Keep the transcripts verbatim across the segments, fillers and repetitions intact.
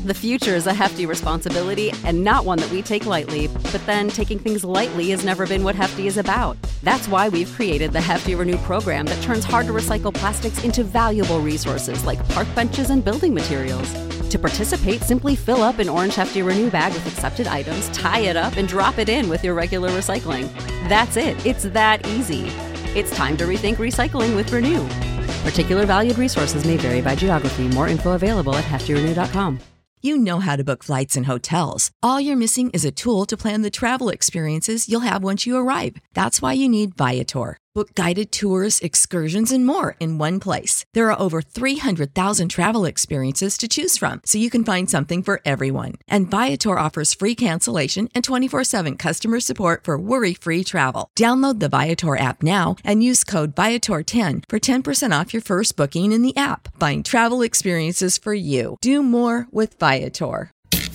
The future is a hefty responsibility and not one that we take lightly, but then taking things lightly has never been what Hefty is about. That's why we've created the Hefty Renew program that turns hard-to-recycle plastics into valuable resources like park benches and building materials. To participate, simply fill up an orange Hefty Renew bag with accepted items, tie it up, and drop it in with your regular recycling. That's it. It's that easy. It's time to rethink recycling with Renew. Particular valued resources may vary by geography. More info available at hefty renew dot com. You know how to book flights and hotels. All you're missing is a tool to plan the travel experiences you'll have once you arrive. That's why you need Viator. Book guided tours, excursions, and more in one place. There are over three hundred thousand travel experiences to choose from, so you can find something for everyone. And Viator offers free cancellation and twenty-four seven customer support for worry-free travel. Download the Viator app now and use code Viator ten for ten percent off your first booking in the app. Find travel experiences for you. Do more with Viator.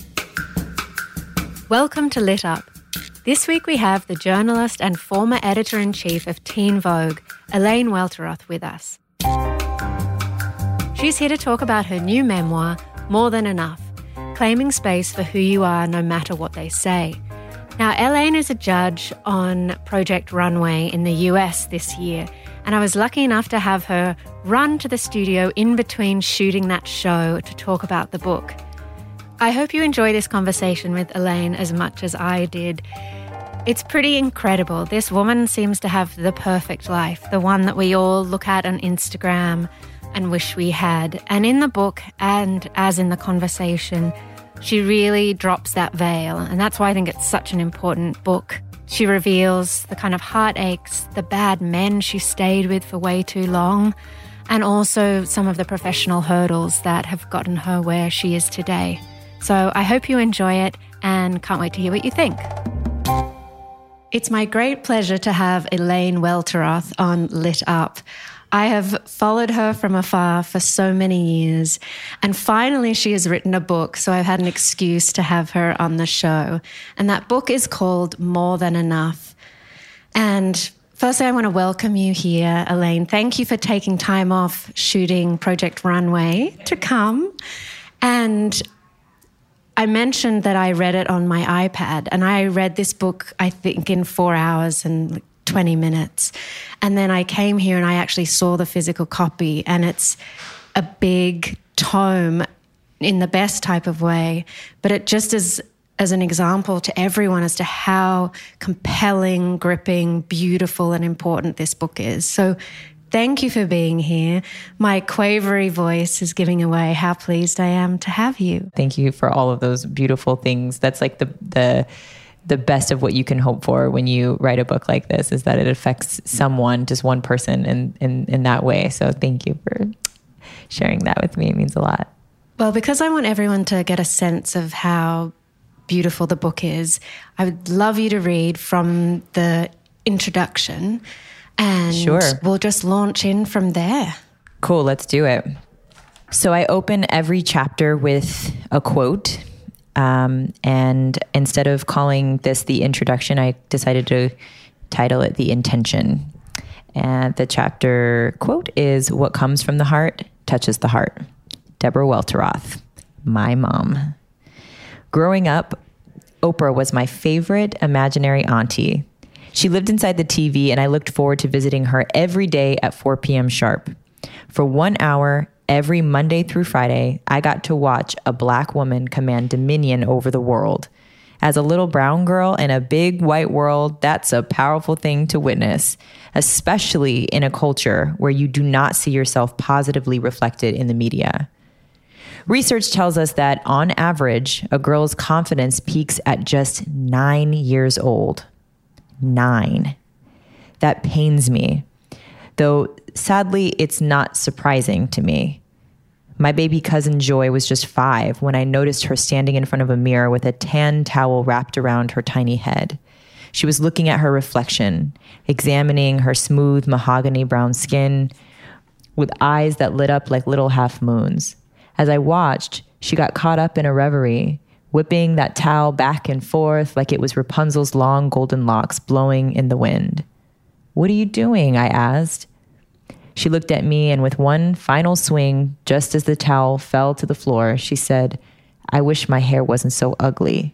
Welcome to Lit Up. This week we have the journalist and former editor-in-chief of Teen Vogue, Elaine Welteroth, with us. She's here to talk about her new memoir, More Than Enough, claiming space for who you are no matter what they say. Now, Elaine is a judge on Project Runway in the U S this year, and I was lucky enough to have her run to the studio in between shooting that show to talk about the book. I hope you enjoy this conversation with Elaine as much as I did. It's pretty incredible. This woman seems to have the perfect life, the one that we all look at on Instagram and wish we had. And in the book, and as in the conversation, she really drops that veil. And that's why I think it's such an important book. She reveals the kind of heartaches, the bad men she stayed with for way too long, and also some of the professional hurdles that have gotten her where she is today. So I hope you enjoy it and can't wait to hear what you think. It's my great pleasure to have Elaine Welteroth on Lit Up. I have followed her from afar for so many years, and finally she has written a book, so I've had an excuse to have her on the show. And that book is called More Than Enough. And firstly, I want to welcome you here, Elaine. Thank you for taking time off shooting Project Runway to come. And I mentioned that I read it on my iPad, and I read this book, I think, in four hours and twenty minutes. And then I came here and I actually saw the physical copy, and it's a big tome in the best type of way, but it just is as an example to everyone as to how compelling, gripping, beautiful, and important this book is. So thank you for being here. My quavery voice is giving away how pleased I am to have you. Thank you for all of those beautiful things. That's like the the the best of what you can hope for when you write a book like this, is that it affects someone, just one person in, in, in that way. So thank you for sharing that with me. It means a lot. Well, because I want everyone to get a sense of how beautiful the book is, I would love you to read from the introduction. And sure. We'll just launch in from there. Cool, let's do it. So I open every chapter with a quote. Um, and instead of calling this the introduction, I decided to title it The Intention. And the chapter quote is, "What comes from the heart touches the heart." Deborah Welteroth, my mom. Growing up, Oprah was my favorite imaginary auntie. She lived inside the T V, and I looked forward to visiting her every day at four p.m. sharp. For one hour, every Monday through Friday, I got to watch a Black woman command dominion over the world. As a little brown girl in a big white world, that's a powerful thing to witness, especially in a culture where you do not see yourself positively reflected in the media. Research tells us that, on average, a girl's confidence peaks at just nine years old. Nine. That pains me, though sadly, it's not surprising to me. My baby cousin Joy was just five when I noticed her standing in front of a mirror with a tan towel wrapped around her tiny head. She was looking at her reflection, examining her smooth mahogany brown skin with eyes that lit up like little half moons. As I watched, she got caught up in a reverie, whipping that towel back and forth like it was Rapunzel's long golden locks blowing in the wind. "What are you doing?" I asked. She looked at me, and with one final swing, just as the towel fell to the floor, she said, I wish my hair wasn't so ugly.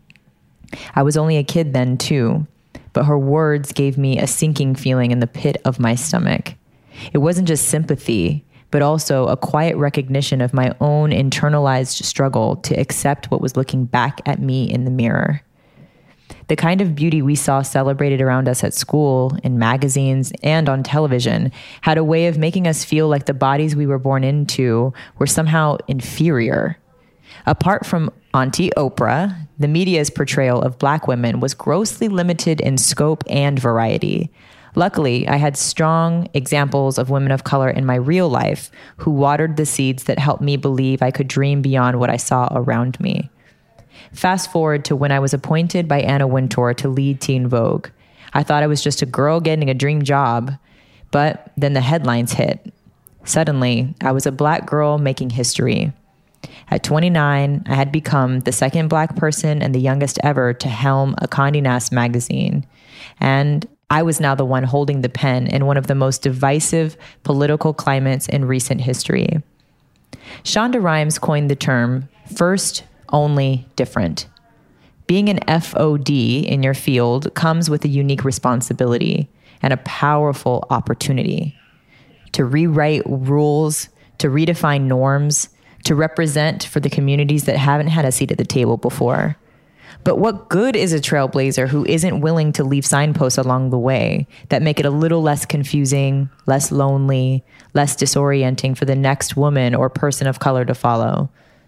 I was only a kid then too, but her words gave me a sinking feeling in the pit of my stomach. It wasn't just sympathy, but also a quiet recognition of my own internalized struggle to accept what was looking back at me in the mirror. The kind of beauty we saw celebrated around us at school, in magazines, and on television had a way of making us feel like the bodies we were born into were somehow inferior. Apart from Auntie Oprah, the media's portrayal of Black women was grossly limited in scope and variety. Luckily, I had strong examples of women of color in my real life who watered the seeds that helped me believe I could dream beyond what I saw around me. Fast forward to when I was appointed by Anna Wintour to lead Teen Vogue. I thought I was just a girl getting a dream job, but then the headlines hit. Suddenly, I was a Black girl making history. At twenty-nine, I had become the second Black person and the youngest ever to helm a Condé Nast magazine. And I was now the one holding the pen in one of the most divisive political climates in recent history. Shonda Rhimes coined the term first, only, different. Being an F O D in your field comes with a unique responsibility and a powerful opportunity to rewrite rules, to redefine norms, to represent for the communities that haven't had a seat at the table before. But what good is a trailblazer who isn't willing to leave signposts along the way that make it a little less confusing, less lonely, less disorienting for the next woman or person of color to follow?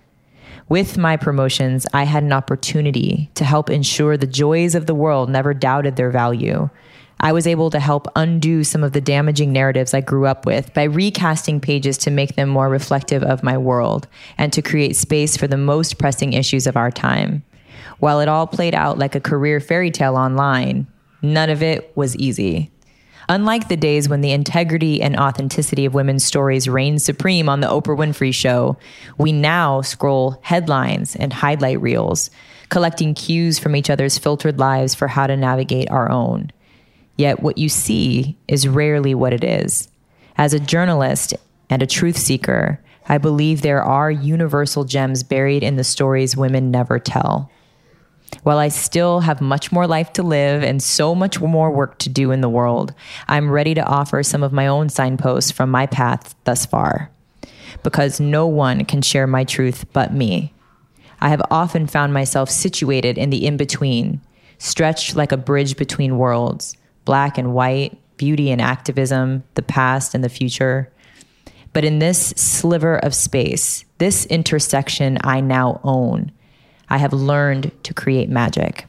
With my promotions, I had an opportunity to help ensure the joys of the world never doubted their value. I was able to help undo some of the damaging narratives I grew up with by recasting pages to make them more reflective of my world and to create space for the most pressing issues of our time. While it all played out like a career fairy tale online, none of it was easy. Unlike the days when the integrity and authenticity of women's stories reigned supreme on the Oprah Winfrey Show, we now scroll headlines and highlight reels, collecting cues from each other's filtered lives for how to navigate our own. Yet what you see is rarely what it is. As a journalist and a truth seeker, I believe there are universal gems buried in the stories women never tell. While I still have much more life to live and so much more work to do in the world, I'm ready to offer some of my own signposts from my path thus far. Because no one can share my truth but me. I have often found myself situated in the in-between, stretched like a bridge between worlds, black and white, beauty and activism, the past and the future. But in this sliver of space, this intersection I now own, I have learned to create magic.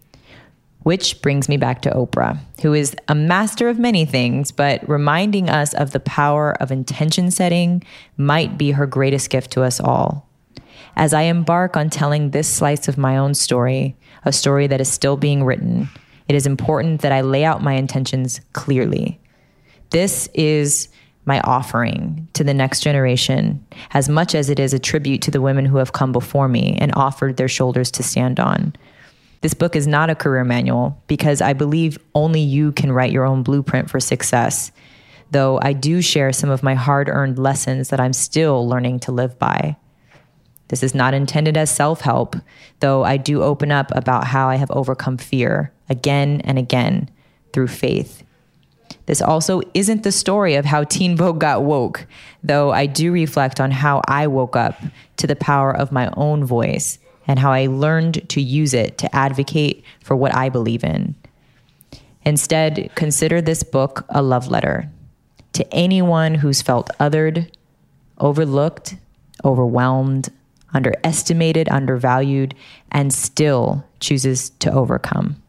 Which brings me back to Oprah, who is a master of many things, but reminding us of the power of intention setting might be her greatest gift to us all. As I embark on telling this slice of my own story, a story that is still being written, it is important that I lay out my intentions clearly. This is my offering to the next generation, as much as it is a tribute to the women who have come before me and offered their shoulders to stand on. This book is not a career manual because I believe only you can write your own blueprint for success, though I do share some of my hard-earned lessons that I'm still learning to live by. This is not intended as self-help, though I do open up about how I have overcome fear again and again through faith. This also isn't the story of how Teen Vogue got woke, though I do reflect on how I woke up to the power of my own voice and how I learned to use it to advocate for what I believe in. Instead, consider this book a love letter to anyone who's felt othered, overlooked, overwhelmed, underestimated, undervalued, and still chooses to overcome.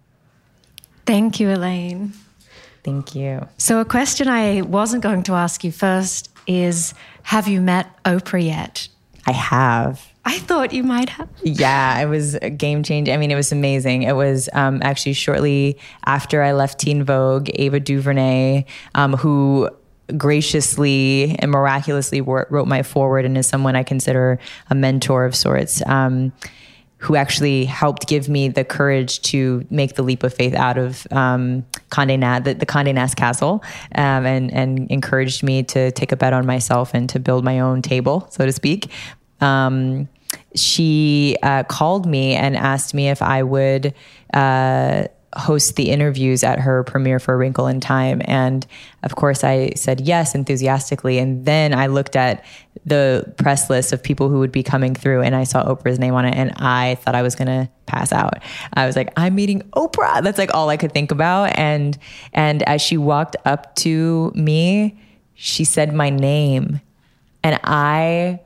Thank you, Elaine. Thank you. So a question I wasn't going to ask you first is, have you met Oprah yet? I have. I thought you might have. Yeah, it was a game changer. I mean, it was amazing. It was um, actually shortly after I left Teen Vogue, Ava DuVernay, um, who graciously and miraculously wrote my foreword and is someone I consider a mentor of sorts, um, who actually helped give me the courage to make the leap of faith out of um, Condé Nast, the, the Condé Nast Castle, um, and, and encouraged me to take a bet on myself and to build my own table, so to speak. Um, she uh, called me and asked me if I would uh, host the interviews at her premiere for A Wrinkle in Time. And of course I said yes enthusiastically. And then I looked at the press list of people who would be coming through, and I saw Oprah's name on it, and I thought I was going to pass out. I was like, I'm meeting Oprah. That's like all I could think about. And, and as she walked up to me, she said my name, and I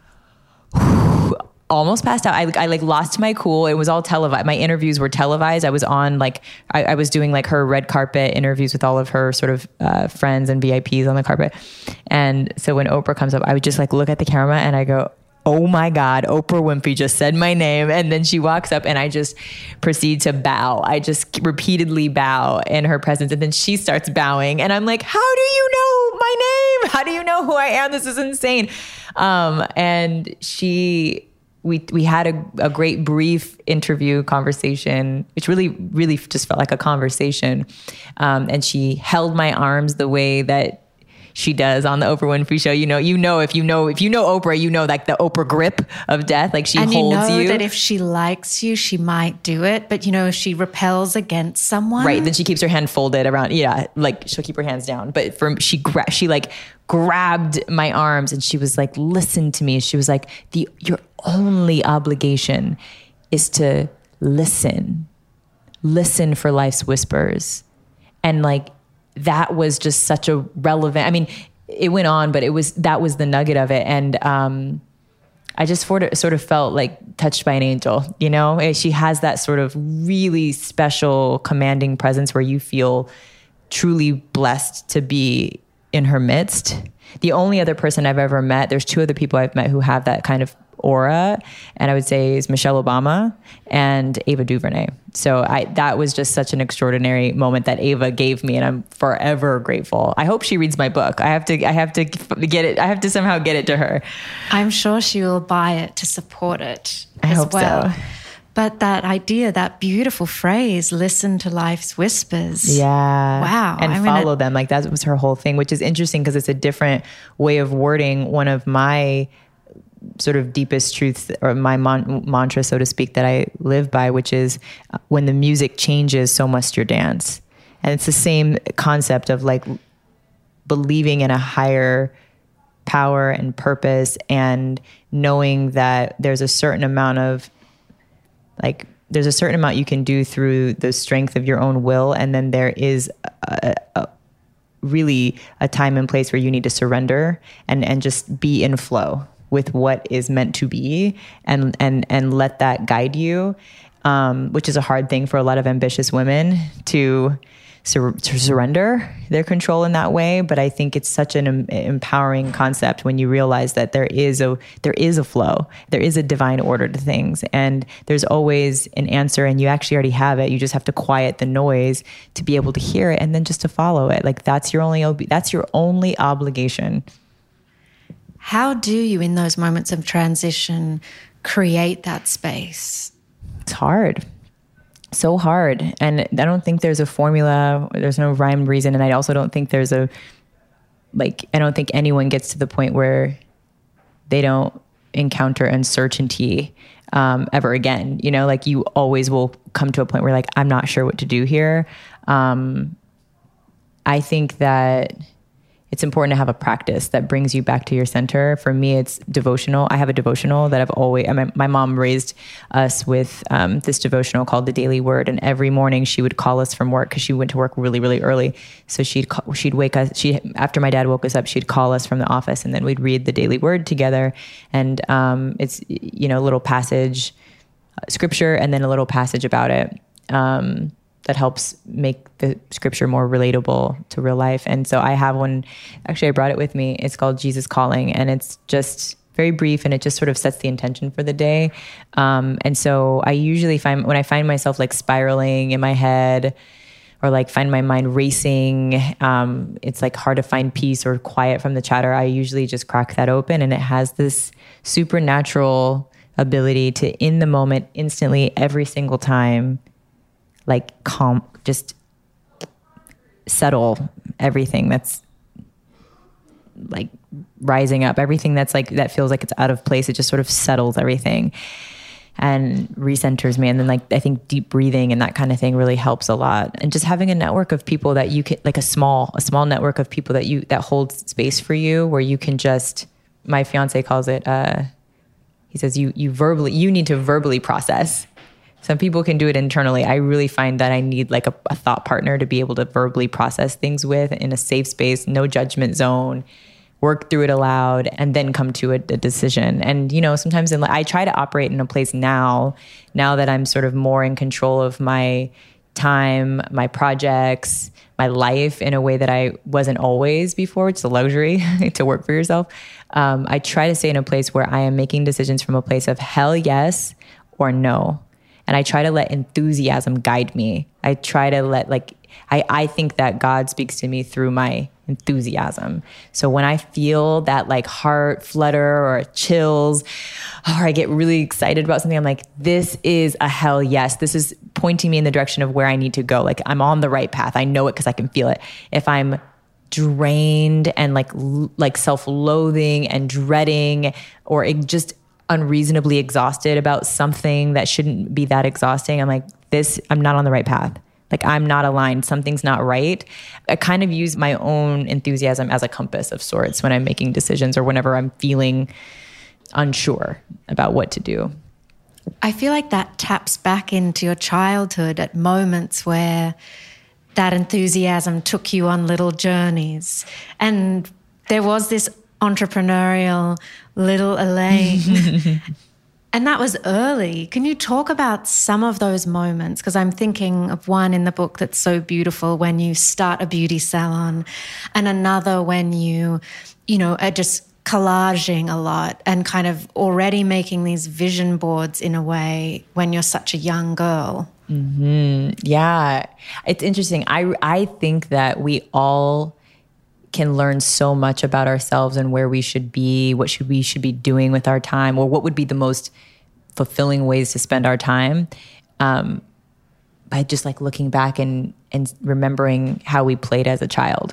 almost passed out. I, I like lost my cool. It was all televised. My interviews were televised. I was on like, I, I was doing like her red carpet interviews with all of her sort of uh, friends and V I Ps on the carpet. And so when Oprah comes up, I would just like look at the camera and I go, oh my God, Oprah Winfrey just said my name. And then she walks up and I just proceed to bow. I just repeatedly bow in her presence. And then she starts bowing. And I'm like, how do you know my name? How do you know who I am? This is insane. Um, and she... We we had a, a great brief interview conversation, which really, really just felt like a conversation. Um, and she held my arms the way that she does on the Oprah Winfrey Show. You know, you know, if you know, if you know Oprah, you know, like the Oprah grip of death, like she and holds you. And you know you. that if she likes you, she might do it. But you know, if she repels against someone. Right. Then she keeps her hand folded around. Yeah. Like she'll keep her hands down. But for, she, gra- she like grabbed my arms and she was like, listen to me. She was like, the, your only obligation is to listen, listen for life's whispers. And like, that was just such a relevant, I mean, it went on, but it was, that was the nugget of it. And, um, I just sort of, sort of felt like touched by an angel, you know. She has that sort of really special commanding presence where you feel truly blessed to be in her midst. The only other person I've ever met, there's two other people I've met who have that kind of aura, and I would say is Michelle Obama and Ava DuVernay. So I, that was just such an extraordinary moment that Ava gave me, and I'm forever grateful. I hope she reads my book. I have to, I have to get it. I have to somehow get it to her. I'm sure she will buy it to support it I as hope well. So. But that idea, that beautiful phrase, listen to life's whispers. Yeah. Wow. And I mean, follow it, them. Like that was her whole thing, which is interesting because it's a different way of wording one of my sort of deepest truths, or my mon- mantra, so to speak, that I live by, which is uh, when the music changes, so must your dance. And it's the same concept of like believing in a higher power and purpose, and knowing that there's a certain amount of like, there's a certain amount you can do through the strength of your own will. And then there is a, a, really a time and place where you need to surrender and, and just be in flow with what is meant to be, and, and, and let that guide you. Um, which is a hard thing for a lot of ambitious women to, sur- to surrender their control in that way. But I think it's such an em- empowering concept when you realize that there is a, there is a flow, there is a divine order to things, and there's always an answer, and you actually already have it. You just have to quiet the noise to be able to hear it, and then just to follow it. Like that's your only, ob- that's your only obligation. How do you, in those moments of transition, create that space? It's hard. So hard. And I don't think there's a formula. There's no rhyme reason. And I also don't think there's a, like, I don't think anyone gets to the point where they don't encounter uncertainty um, ever again. You know, like you always will come to a point where like, I'm not sure what to do here. Um, I think that it's important to have a practice that brings you back to your center. For me, it's devotional. I have a devotional that I've always, I mean, my mom raised us with um, this devotional called The Daily Word. And every morning she would call us from work because she went to work really, really early. So she'd, call, she'd wake us, she, after my dad woke us up, she'd call us from the office, and then we'd read the Daily Word together. And um, it's, you know, a little passage, uh, scripture, and then a little passage about it. Um, that helps make the scripture more relatable to real life. And so I have one, actually I brought it with me. It's called Jesus Calling, and it's just very brief, and it just sort of sets the intention for the day. Um, and so I usually find, when I find myself like spiraling in my head, or like find my mind racing, um, it's like hard to find peace or quiet from the chatter, I usually just crack that open, and it has this supernatural ability to, in the moment, instantly, every single time, like calm, just settle everything that's like rising up. Everything that's like, that feels like it's out of place, it just sort of settles everything and recenters me. And then like, I think deep breathing and that kind of thing really helps a lot. And just having a network of people that you can, like a small, a small network of people that you, that holds space for you, where you can just, my fiance calls it, uh, he says, you, you verbally, you need to verbally process. Some people can do it internally. I really find that I need like a, a thought partner to be able to verbally process things with in a safe space, no judgment zone, work through it aloud, and then come to a, a decision. And, you know, sometimes in, I try to operate in a place now, now that I'm sort of more in control of my time, my projects, my life in a way that I wasn't always before. It's a luxury to work for yourself. Um, I try to stay in a place where I am making decisions from a place of hell yes or no. And I try to let enthusiasm guide me. I try to let like, I, I think that God speaks to me through my enthusiasm. So when I feel that like heart flutter or chills, or I get really excited about something, I'm like, this is a hell yes. This is pointing me in the direction of where I need to go. Like I'm on the right path. I know it because I can feel it. If I'm drained and like, like self-loathing and dreading, or it just unreasonably exhausted about something that shouldn't be that exhausting, I'm like, this, I'm not on the right path. Like I'm not aligned. Something's not right. I kind of use my own enthusiasm as a compass of sorts when I'm making decisions or whenever I'm feeling unsure about what to do. I feel like that taps back into your childhood at moments where that enthusiasm took you on little journeys. And there was this entrepreneurial little Elaine. And that was early. Can you talk about some of those moments? Because I'm thinking of one in the book that's so beautiful when you start a beauty salon, and another when you, you know, are just collaging a lot and kind of already making these vision boards in a way when you're such a young girl. Mm-hmm. Yeah. It's interesting. I, I think that we all can learn so much about ourselves and where we should be, what should we should be doing with our time, or what would be the most fulfilling ways to spend our time, um, by just like looking back and, and remembering how we played as a child.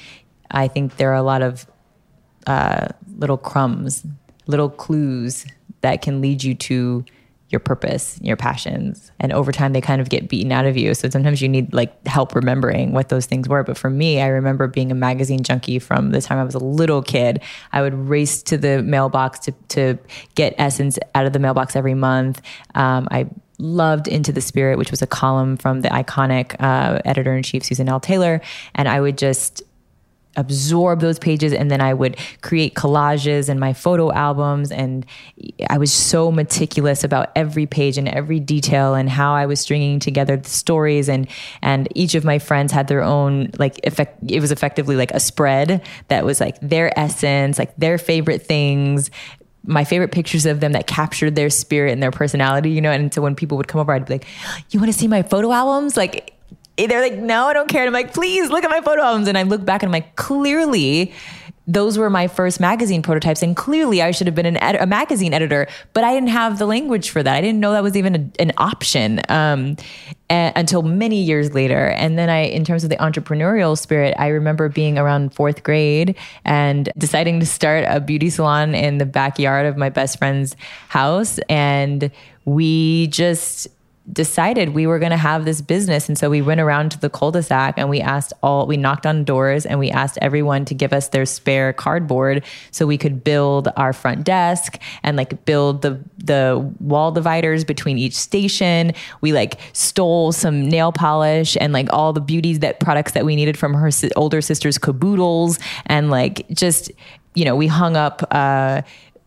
I think there are a lot of uh, little crumbs, little clues that can lead you to your purpose, your passions. And over time, they kind of get beaten out of you. So sometimes you need like help remembering what those things were. But for me, I remember being a magazine junkie from the time I was a little kid. I would race to the mailbox to, to get Essence out of the mailbox every month. Um, I loved Into the Spirit, which was a column from the iconic uh, editor-in-chief, Susan L. Taylor. And I would just absorb those pages, and then I would create collages and my photo albums, and I was so meticulous about every page and every detail and how I was stringing together the stories, and and each of my friends had their own like effect. It was effectively like a spread that was like their essence, like their favorite things, my favorite pictures of them that captured their spirit and their personality, you know. And so when people would come over, I'd be like, you want to see my photo albums? Like, they're like, no, I don't care. And I'm like, please look at my photo albums. And I look back and I'm like, clearly those were my first magazine prototypes. And clearly I should have been an ed- a magazine editor, but I didn't have the language for that. I didn't know that was even a, an option um, a- until many years later. And then I, in terms of the entrepreneurial spirit, I remember being around fourth grade and deciding to start a beauty salon in the backyard of my best friend's house. And we just decided we were going to have this business. And so we went around to the cul-de-sac and we asked all, we knocked on doors and we asked everyone to give us their spare cardboard so we could build our front desk and like build the, the wall dividers between each station. We like stole some nail polish and like all the beauties that products that we needed from her si- older sister's caboodles. And like, just, you know, we hung up, uh,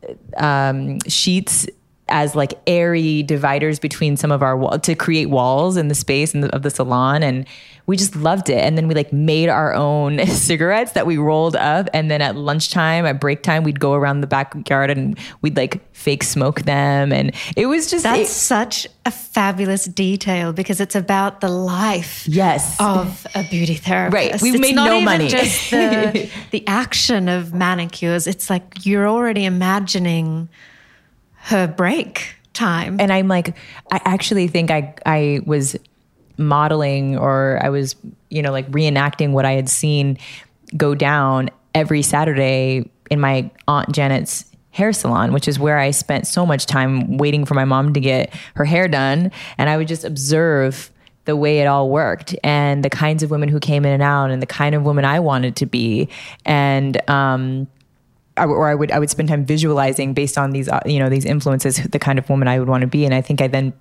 um, sheets as like airy dividers between some of our walls to create walls in the space in the, of the salon. And we just loved it. And then we like made our own cigarettes that we rolled up. And then at lunchtime, at break time, we'd go around the backyard and we'd like fake smoke them. And it was just... That's it, such a fabulous detail because it's about the life yes. of a beauty therapist. Right. We it's made not no even money. just the, the action of manicures. It's like you're already imagining her break time. And I'm like, I actually think I, I was modeling, or I was, you know, like reenacting what I had seen go down every Saturday in my Aunt Janet's hair salon, which is where I spent so much time waiting for my mom to get her hair done. And I would just observe the way it all worked and the kinds of women who came in and out and the kind of woman I wanted to be. And, um, I, or I would, I would spend time visualizing based on these, uh, you know, these influences, the kind of woman I would want to be. And I think I then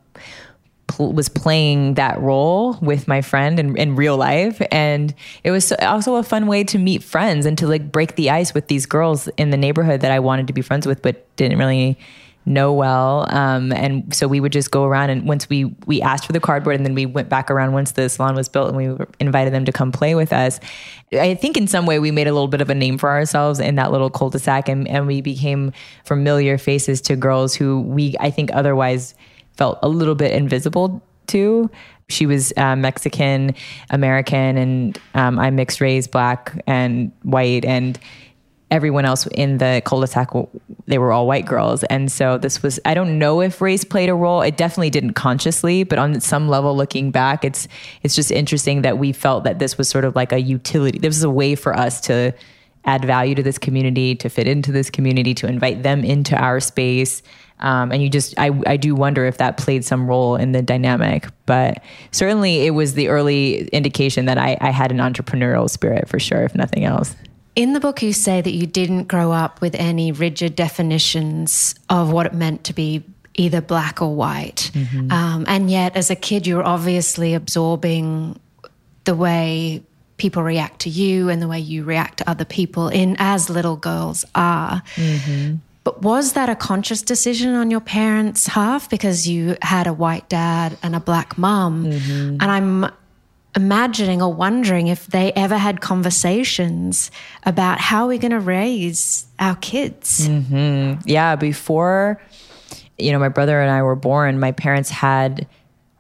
pl- was playing that role with my friend in, in real life. And it was also a fun way to meet friends and to like break the ice with these girls in the neighborhood that I wanted to be friends with, but didn't really know well. Um, and so we would just go around, and once we, we asked for the cardboard, and then we went back around once the salon was built, and we invited them to come play with us. I think in some way we made a little bit of a name for ourselves in that little cul-de-sac, and, and we became familiar faces to girls who we, I think otherwise felt a little bit invisible to. She was uh, Mexican American, and um, I'm mixed race, Black and white, and everyone else in the cul-de-sac, they were all white girls. And so this was, I don't know if race played a role. It definitely didn't consciously, but on some level looking back, it's it's just interesting that we felt that this was sort of like a utility. This was a way for us to add value to this community, to fit into this community, to invite them into our space. Um, and you just, I, I do wonder if that played some role in the dynamic, but certainly it was the early indication that I, I had an entrepreneurial spirit for sure, if nothing else. In the book, you say that you didn't grow up with any rigid definitions of what it meant to be either Black or white. Mm-hmm. Um, and yet, as a kid, you're obviously absorbing the way people react to you and the way you react to other people, in as little girls are. Mm-hmm. But was that a conscious decision on your parents' half? Because you had a white dad and a Black mum. Mm-hmm. And I'm imagining or wondering if they ever had conversations about how we're going to raise our kids. Mm-hmm. Yeah, before, you know, my brother and I were born, my parents had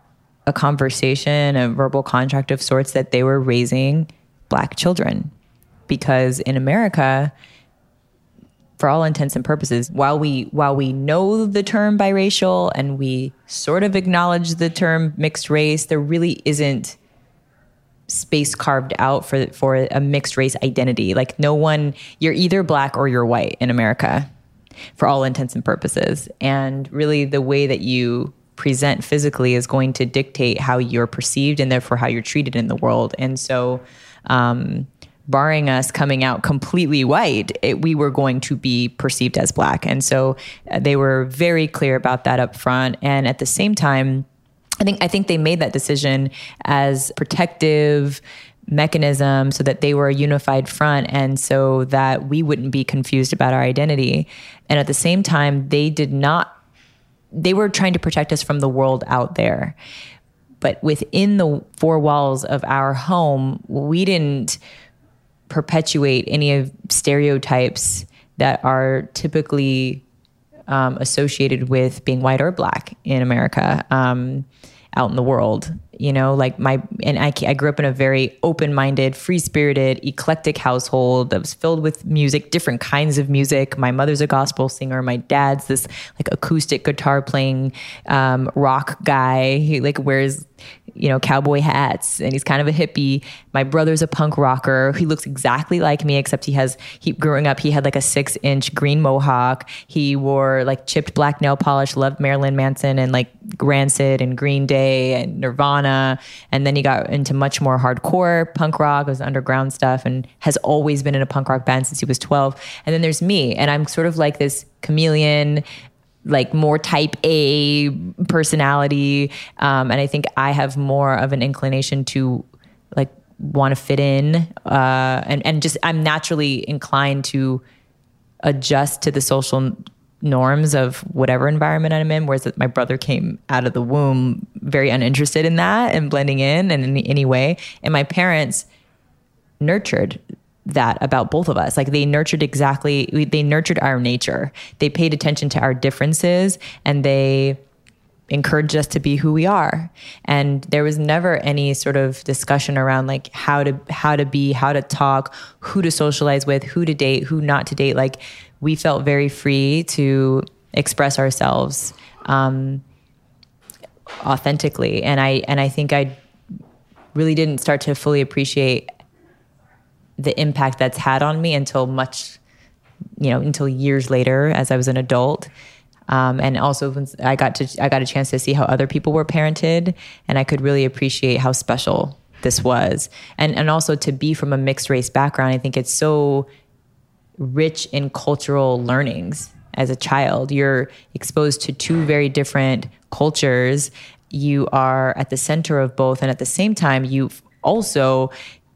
a conversation, a verbal contract of sorts that they were raising Black children. Because in America, for all intents and purposes, while we while we know the term biracial and we sort of acknowledge the term mixed race, there really isn't space carved out for for a mixed race identity. Like no one, you're either Black or you're white in America for all intents and purposes. And really the way that you present physically is going to dictate how you're perceived and therefore how you're treated in the world. And so um, barring us coming out completely white, it, we were going to be perceived as Black. And so uh, they were very clear about that up front. And at the same time, I think I think they made that decision as protective mechanism so that they were a unified front and so that we wouldn't be confused about our identity. And at the same time, they did not, they were trying to protect us from the world out there. But within the four walls of our home, we didn't perpetuate any of stereotypes that are typically Um, associated with being white or Black in America, um, out in the world, you know, like my, and I, I grew up in a very open-minded, free-spirited, eclectic household that was filled with music, different kinds of music. My mother's a gospel singer. My dad's this like acoustic guitar playing, um, rock guy. He like wears, you know, cowboy hats and he's kind of a hippie. My brother's a punk rocker. He looks exactly like me, except he has, he growing up, he had like a six inch green mohawk. He wore like chipped black nail polish, loved Marilyn Manson and like Rancid and Green Day and Nirvana. And then he got into much more hardcore punk rock, it was underground stuff, and has always been in a punk rock band since he was twelve. And then there's me, and I'm sort of like this chameleon, like more type A personality. Um, and I think I have more of an inclination to like want to fit in. Uh, and, and just, I'm naturally inclined to adjust to the social norms of whatever environment I'm in. Whereas my brother came out of the womb very uninterested in that and blending in in any, any way. And my parents nurtured that about both of us. Like they nurtured exactly, they nurtured our nature. They paid attention to our differences and they encouraged us to be who we are. And there was never any sort of discussion around like how to, how to be, how to talk, who to socialize with, who to date, who not to date. Like we felt very free to express ourselves, um, authentically. And I, and I think I really didn't start to fully appreciate the impact that's had on me until much, you know, until years later as I was an adult. Um, and also when I got to, I got a chance to see how other people were parented, and I could really appreciate how special this was. And, and also to be from a mixed race background, I think it's so rich in cultural learnings. As a child, you're exposed to two very different cultures. You are at the center of both. And at the same time, you also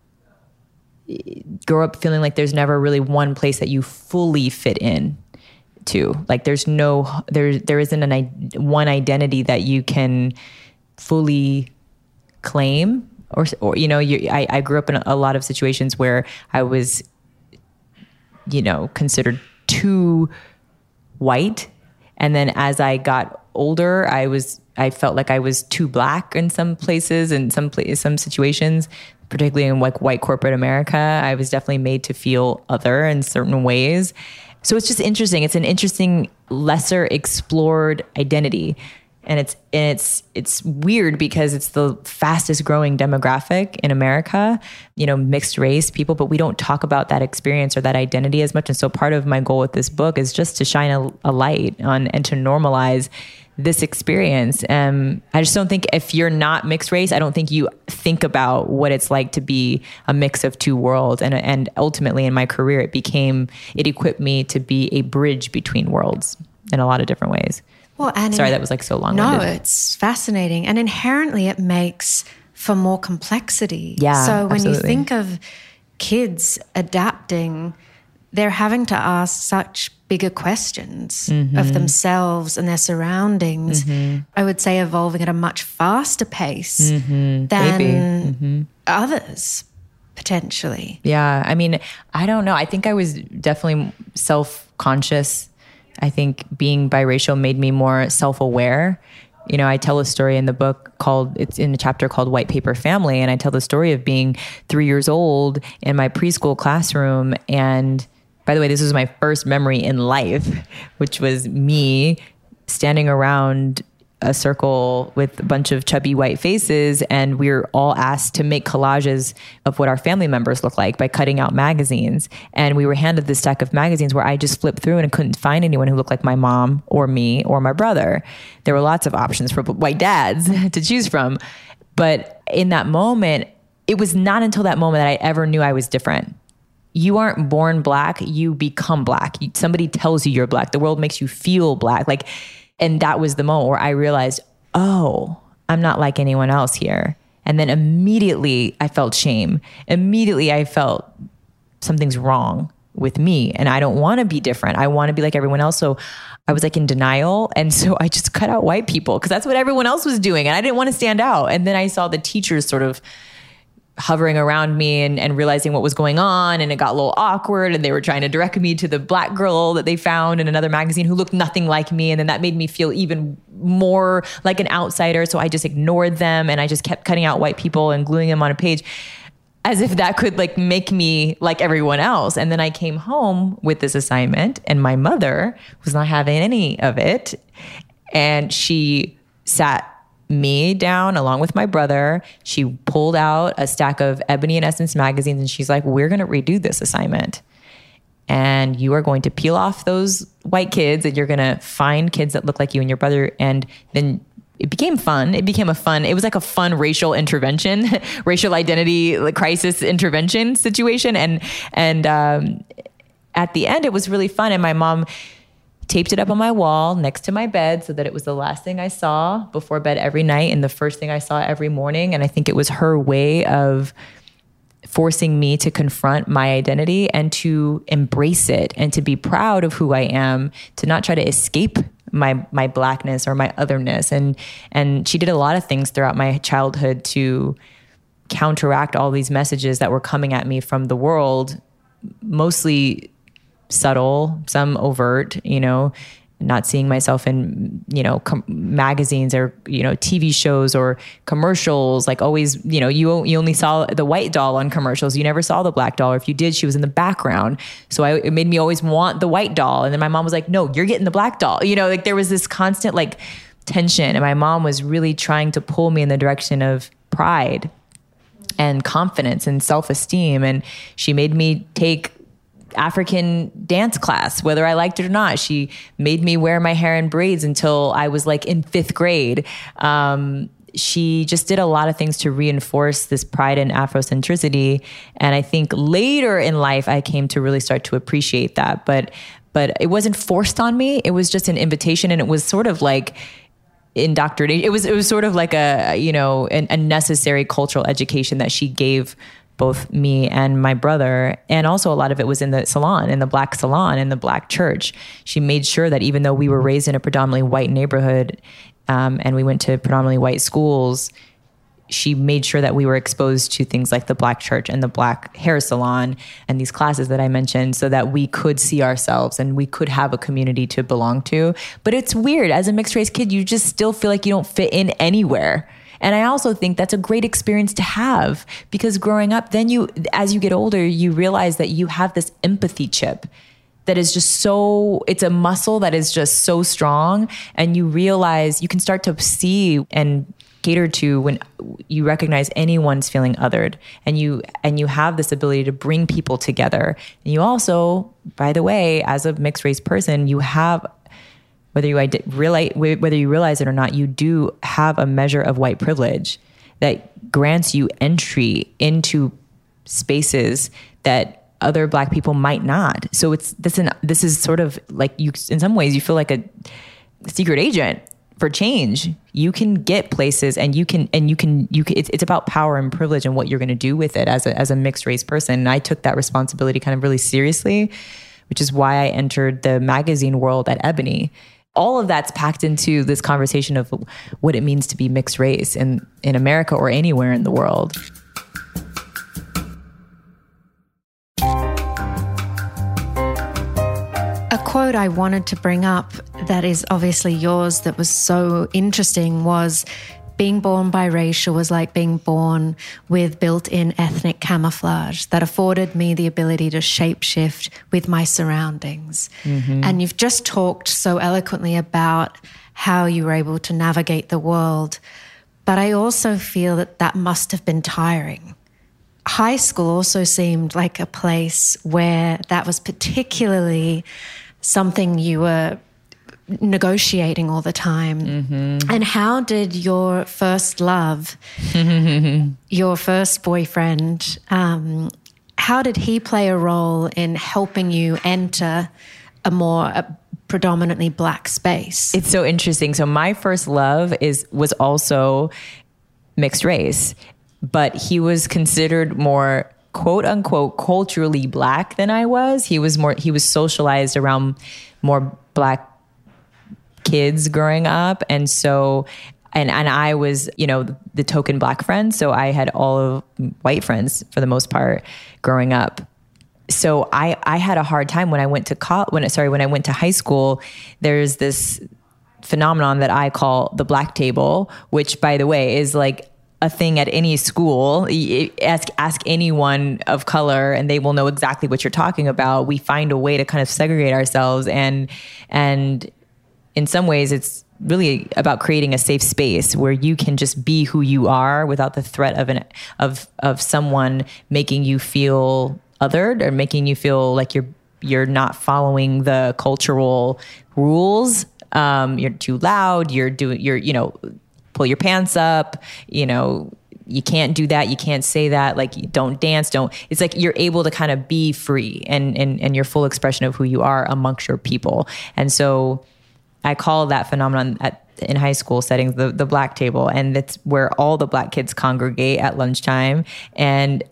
grow up feeling like there's never really one place that you fully fit in to. Like there's no, there, there isn't an, one identity that you can fully claim. Or, or you know, you, I, I grew up in a lot of situations where I was, you know, considered too white. And then as I got older, I was, I felt like I was too black in some places and some places, some situations, particularly in like white corporate America. I was definitely made to feel other in certain ways. So it's just interesting. It's an interesting, lesser explored identity. And it's, and it's, it's weird because it's the fastest growing demographic in America, you know, mixed race people, but we don't talk about that experience or that identity as much. And so part of my goal with this book is just to shine a, a light on and to normalize this experience. Um, I just don't think if you're not mixed race, I don't think you think about what it's like to be a mix of two worlds. And, and ultimately in my career, it became, it equipped me to be a bridge between worlds in a lot of different ways. Well, and Sorry, in, that was like so long. No, it's fascinating. And inherently it makes for more complexity. Yeah, So when absolutely. you think of kids adapting, they're having to ask such bigger questions mm-hmm. of themselves and their surroundings. Mm-hmm. I would say evolving at a much faster pace mm-hmm. than mm-hmm. others, potentially. Yeah. I mean, I don't know. I think I was definitely self-conscious. I think being biracial made me more self-aware. You know, I tell a story in the book called, it's in a chapter called White Paper Family. And I tell the story of being three years old in my preschool classroom. And by the way, this was my first memory in life, which was me standing around a circle with a bunch of chubby white faces. And we were all asked to make collages of what our family members look like by cutting out magazines. And we were handed this stack of magazines where I just flipped through and couldn't find anyone who looked like my mom or me or my brother. There were lots of options for white dads to choose from. But in that moment, it was not until that moment that I ever knew I was different. You aren't born black, you become black. Somebody tells you you're black. The world makes you feel black. Like, and that was the moment where I realized, oh, I'm not like anyone else here. And then immediately I felt shame. Immediately I felt something's wrong with me and I don't want to be different. I want to be like everyone else. So I was like in denial. And so I just cut out white people because that's what everyone else was doing. And I didn't want to stand out. And then I saw the teachers sort of hovering around me and, and realizing what was going on. And it got a little awkward and they were trying to direct me to the black girl that they found in another magazine who looked nothing like me. And then that made me feel even more like an outsider. So I just ignored them and I just kept cutting out white people and gluing them on a page as if that could like make me like everyone else. And then I came home with this assignment and my mother was not having any of it. And she sat me down along with my brother. She pulled out a stack of Ebony and Essence magazines and she's like, we're going to redo this assignment. And you are going to peel off those white kids and you're going to find kids that look like you and your brother. And then it became fun. It became a fun, it was like a fun racial intervention, racial identity like, crisis intervention situation. And, and um, at the end, it was really fun. And my mom taped it up on my wall next to my bed so that it was the last thing I saw before bed every night and the first thing I saw every morning. And I think it was her way of forcing me to confront my identity and to embrace it and to be proud of who I am, to not try to escape my my blackness or my otherness. And and she did a lot of things throughout my childhood to counteract all these messages that were coming at me from the world, mostly subtle, some overt, you know, not seeing myself in, you know, com- magazines or, you know, T V shows or commercials, like always, you know, you, you only saw the white doll on commercials. You never saw the black doll. Or if you did, she was in the background. So I, it made me always want the white doll. And then my mom was like, no, you're getting the black doll. You know, like there was this constant like tension. And my mom was really trying to pull me in the direction of pride and confidence and self-esteem. And she made me take African dance class, whether I liked it or not. She made me wear my hair in braids until I was like in fifth grade. Um, she just did a lot of things to reinforce this pride in Afrocentricity. And I think later in life, I came to really start to appreciate that. But but it wasn't forced on me. It was just an invitation. And it was sort of like indoctrination. It was, it was sort of like a, you know, an, a necessary cultural education that she gave both me and my brother. And also a lot of it was in the salon, in the Black salon, in the Black church. She made sure that even though we were raised in a predominantly white neighborhood, um, and we went to predominantly white schools, she made sure that we were exposed to things like the Black church and the Black hair salon and these classes that I mentioned, so that we could see ourselves and we could have a community to belong to. But it's weird. As a mixed race kid, you just still feel like you don't fit in anywhere. And I also think that's a great experience to have, because growing up, then you, as you get older, you realize that you have this empathy chip that is just so, it's a muscle that is just so strong. And you realize you can start to see and cater to when you recognize anyone's feeling othered, and you and you have this ability to bring people together. And you also, by the way, as a mixed race person, you have, whether you realize whether you realize it or not, you do have a measure of white privilege that grants you entry into spaces that other Black people might not. So it's this an, this is sort of like, you, in some ways, you feel like a secret agent for change. You can get places, and you can, and you can, you can, it's, it's about power and privilege and what you're going to do with it as a, as a mixed race person. And I took that responsibility kind of really seriously, which is why I entered the magazine world at Ebony. All of that's packed into this conversation of what it means to be mixed race in, in America or anywhere in the world. A quote I wanted to bring up that is obviously yours that was so interesting was, being born biracial was like being born with built-in ethnic camouflage that afforded me the ability to shapeshift with my surroundings. Mm-hmm. And you've just talked so eloquently about how you were able to navigate the world. But I also feel that that must have been tiring. High school also seemed like a place where that was particularly something you were negotiating all the time. Mm-hmm. And how did your first love, your first boyfriend, um, how did he play a role in helping you enter a more a predominantly Black space? It's so interesting. So my first love is was also mixed race, but he was considered more quote unquote culturally Black than I was. He was more, he was socialized around more Black kids growing up. And so, and, and I was, you know, the token Black friend. So I had all of white friends for the most part growing up. So I, I had a hard time when I went to college, when, sorry, when I went to high school. There's this phenomenon that I call the Black table, which, by the way, is like a thing at any school. Ask ask anyone of color and they will know exactly what you're talking about. We find a way to kind of segregate ourselves, and and in some ways it's really about creating a safe space where you can just be who you are without the threat of an of of someone making you feel othered or making you feel like you're you're not following the cultural rules. Um, you're too loud. You're doing. You're you know. Pull your pants up, you know, you can't do that. You can't say that. Like, don't dance. Don't, it's like you're able to kind of be free and, and, and your full expression of who you are amongst your people. And so I call that phenomenon at, in high school settings, the, the Black table. And that's where all the Black kids congregate at lunchtime. And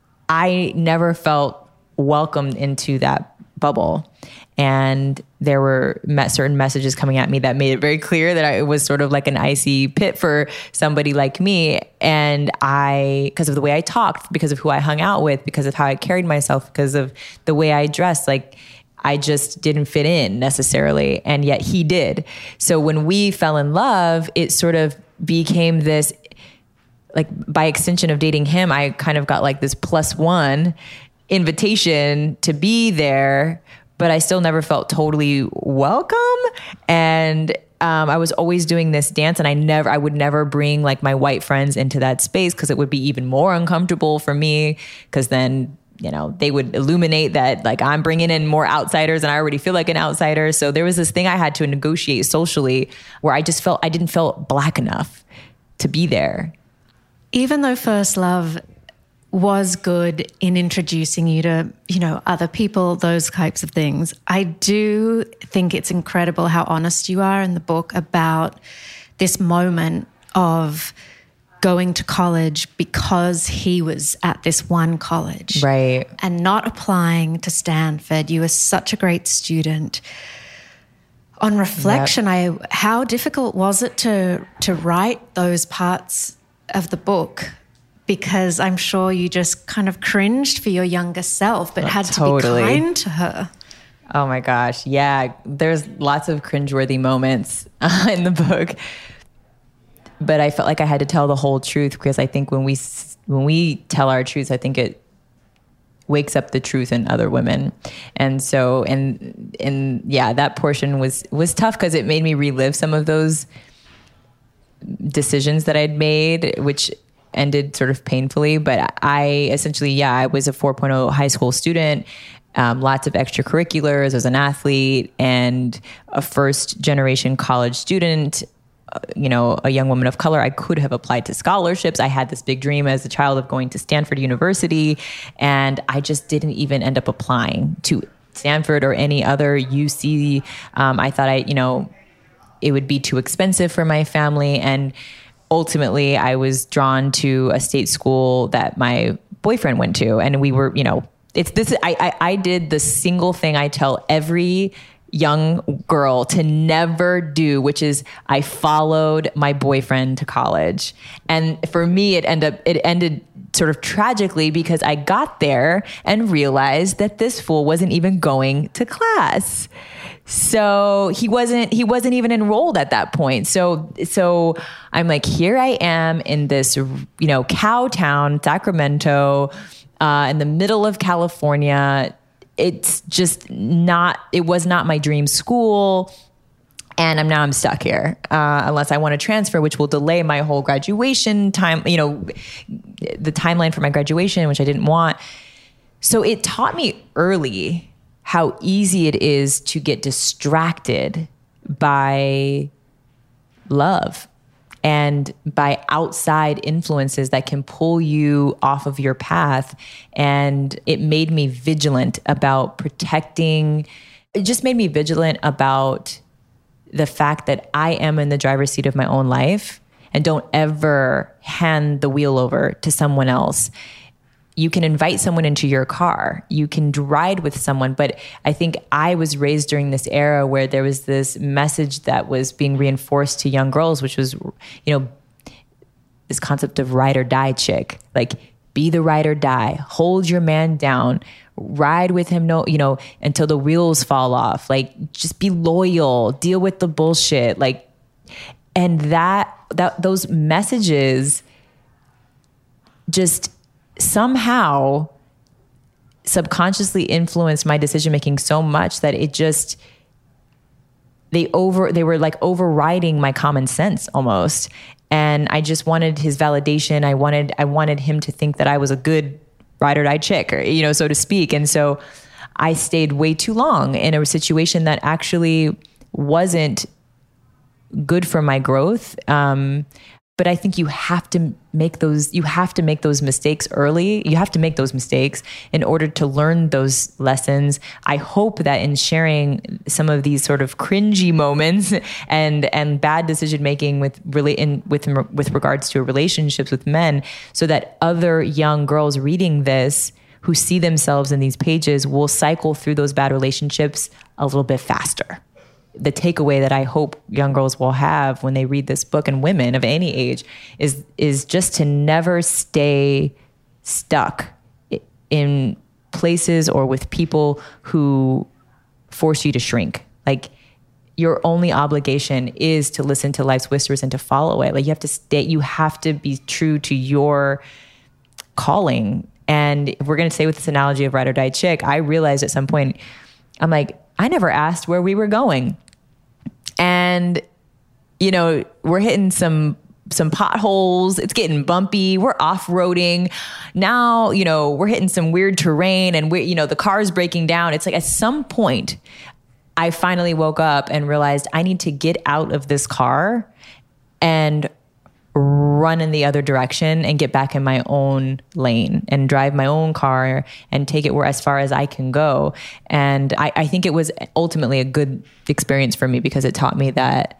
I never felt welcomed into that bubble. And there were certain messages coming at me that made it very clear that I, it was sort of like an icy pit for somebody like me. And I, because of the way I talked, because of who I hung out with, because of how I carried myself, because of the way I dressed, like I just didn't fit in necessarily. And yet he did. So when we fell in love, it sort of became this, like by extension of dating him, I kind of got like this plus one invitation to be there, but I still never felt totally welcome. And um, I was always doing this dance, and I never, I would never bring like my white friends into that space because it would be even more uncomfortable for me. Because then, you know, they would illuminate that like I'm bringing in more outsiders, and I already feel like an outsider. So there was this thing I had to negotiate socially where I just felt I didn't feel Black enough to be there. Even though First Love was good in introducing you to, you know, other people, those types of things, I do think it's incredible how honest you are in the book about this moment of going to college because he was at this one college. Right. And not applying to Stanford. You were such a great student. On reflection, yep. I how difficult was it to to write those parts of the book? Because I'm sure you just kind of cringed for your younger self, but oh, had totally. to be kind to her. Oh my gosh. Yeah. There's lots of cringeworthy moments uh, in the book, but I felt like I had to tell the whole truth because I think when we, when we tell our truths, I think it wakes up the truth in other women. And so, and, and yeah, that portion was, was tough because it made me relive some of those decisions that I'd made, which ended sort of painfully, but I essentially, yeah, I was a four point oh high school student, um, lots of extracurriculars, I was an athlete and a first generation college student, uh, you know, a young woman of color. I could have applied to scholarships. I had this big dream as a child of going to Stanford University, and I just didn't even end up applying to Stanford or any other U C. Um, I thought I, you know, it would be too expensive for my family, and ultimately, I was drawn to a state school that my boyfriend went to, and we were, you know, it's this. I, I I did the single thing I tell every young girl to never do, which is I followed my boyfriend to college, and for me, it ended up it ended sort of tragically because I got there and realized that this fool wasn't even going to class. So he wasn't, he wasn't even enrolled at that point. So, so I'm like, here I am in this, you know, cow town, Sacramento, uh, in the middle of California. It's just not, it was not my dream school. And I'm now I'm stuck here, uh, unless I want to transfer, which will delay my whole graduation time, you know, the timeline for my graduation, which I didn't want. So it taught me early how easy it is to get distracted by love and by outside influences that can pull you off of your path. And it made me vigilant about protecting, it just made me vigilant about the fact that I am in the driver's seat of my own life and don't ever hand the wheel over to someone else. You can invite someone into your car, you can ride with someone. But I think I was raised during this era where there was this message that was being reinforced to young girls, which was, you know, this concept of ride or die chick, like be the ride or die, hold your man down, ride with him, no, you know, until the wheels fall off, like just be loyal, deal with the bullshit. Like, and that, that, those messages just somehow subconsciously influenced my decision-making so much that it just, they over, they were like overriding my common sense almost. And I just wanted his validation. I wanted, I wanted him to think that I was a good ride or die chick, or, you know, so to speak. And so I stayed way too long in a situation that actually wasn't good for my growth. Um, But I think you have to make those, you have to make those mistakes early. You have to make those mistakes in order to learn those lessons. I hope that in sharing some of these sort of cringy moments and, and bad decision making with really in with, with regards to relationships with men, so that other young girls reading this who see themselves in these pages will cycle through those bad relationships a little bit faster. The takeaway that I hope young girls will have when they read this book, and women of any age, is is just to never stay stuck in places or with people who force you to shrink. Like, your only obligation is to listen to life's whispers and to follow it. Like, you have to stay, you have to be true to your calling. And if we're going to stay with this analogy of ride or die chick, I realized at some point, I'm like, I never asked where we were going. And you know, we're hitting some some potholes. It's getting bumpy. We're off-roading. Now, you know, we're hitting some weird terrain and we, you know, the car's breaking down. It's like at some point I finally woke up and realized I need to get out of this car and run in the other direction and get back in my own lane and drive my own car and take it where as far as I can go. And I, I think it was ultimately a good experience for me because it taught me that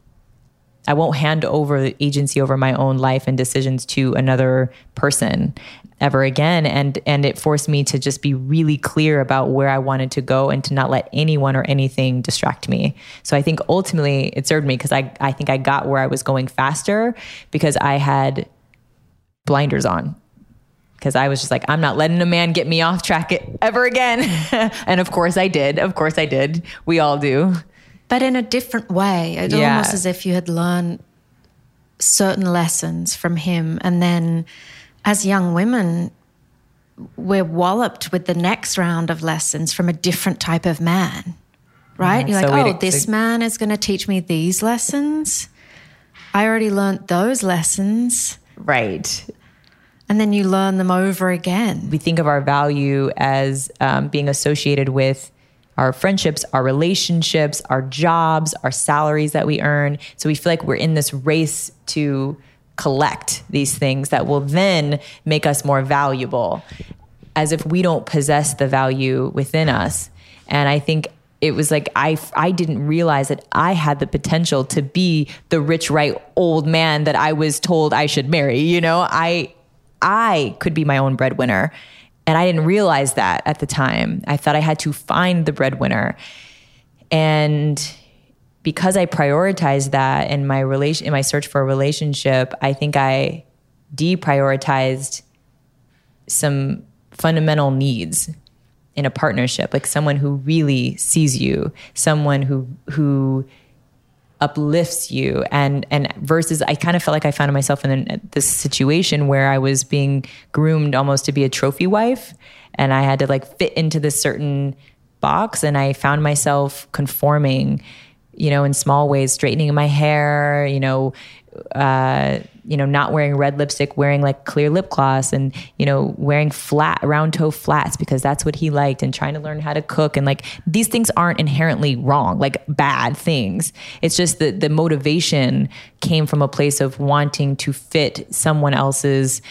I won't hand over the agency over my own life and decisions to another person ever again. And, and it forced me to just be really clear about where I wanted to go and to not let anyone or anything distract me. So I think ultimately it served me because I, I think I got where I was going faster because I had blinders on. Because I was just like, I'm not letting a man get me off track ever again. And of course I did. Of course I did. We all do. But in a different way. It's Yeah. almost as if you had learned certain lessons from him. And then as young women, we're walloped with the next round of lessons from a different type of man, right? Yeah, You're so like, we'd- oh, this man is going to teach me these lessons. I already learned those lessons. Right. And then you learn them over again. We think of our value as um, being associated with our friendships, our relationships, our jobs, our salaries that we earn. So we feel like we're in this race to collect these things that will then make us more valuable, as if we don't possess the value within us. And I think it was like I, I didn't realize that I had the potential to be the rich, right, old man that I was told I should marry. You know, I I could be my own breadwinner. And I didn't realize that at the time. I thought I had to find the breadwinner. And because I prioritized that in my relation, in my search for a relationship, I think I deprioritized some fundamental needs in a partnership, like someone who really sees you, someone who who uplifts you, and and versus I kind of felt like I found myself in this situation where I was being groomed almost to be a trophy wife, and I had to like fit into this certain box, and I found myself conforming, you know, in small ways, straightening my hair, you know, uh, you know, not wearing red lipstick, wearing like clear lip gloss, and, you know, wearing flat, round toe flats because that's what he liked, and trying to learn how to cook. And like, these things aren't inherently wrong, like bad things. It's just that the motivation came from a place of wanting to fit someone else's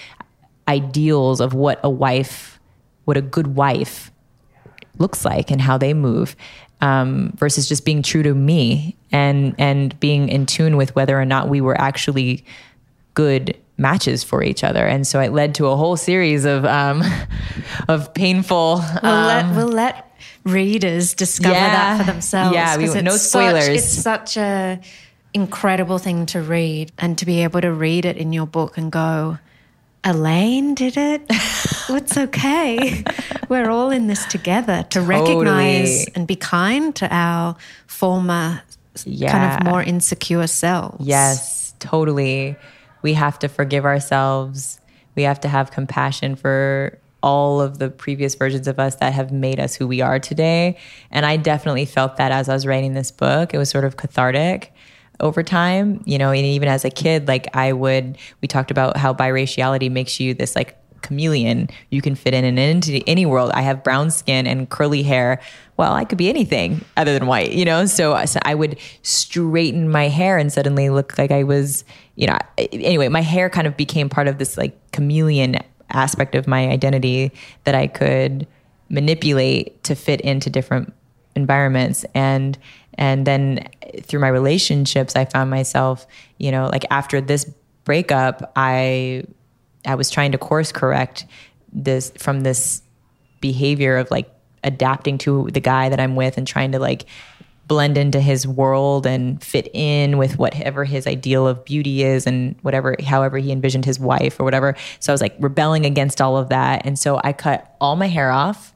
ideals of what a wife, what a good wife looks like and how they move. Um, versus just being true to me and and being in tune with whether or not we were actually good matches for each other. And so it led to a whole series of um, of painful. We'll, um, let, we'll let readers discover yeah, that for themselves. Yeah, we, 'cause it's no spoilers. Such, it's such a incredible thing to read, and to be able to read it in your book and go, Elaine did it? It's okay. We're all in this together to Totally. recognize and be kind to our former Yeah. kind of more insecure selves. Yes, totally. We have to forgive ourselves. We have to have compassion for all of the previous versions of us that have made us who we are today. And I definitely felt that as I was writing this book. It was sort of cathartic over time, you know, and even as a kid, like I would, we talked about how biraciality makes you this like chameleon. You can fit in and into any world. I have brown skin and curly hair. Well, I could be anything other than white, you know? So, so I would straighten my hair and suddenly look like I was, you know, anyway, my hair kind of became part of this like chameleon aspect of my identity that I could manipulate to fit into different environments. And And then through my relationships, I found myself, you know, like after this breakup, I I was trying to course correct this from this behavior of like adapting to the guy that I'm with and trying to like blend into his world and fit in with whatever his ideal of beauty is and whatever, however he envisioned his wife or whatever. So I was like rebelling against all of that. And so I cut all my hair off.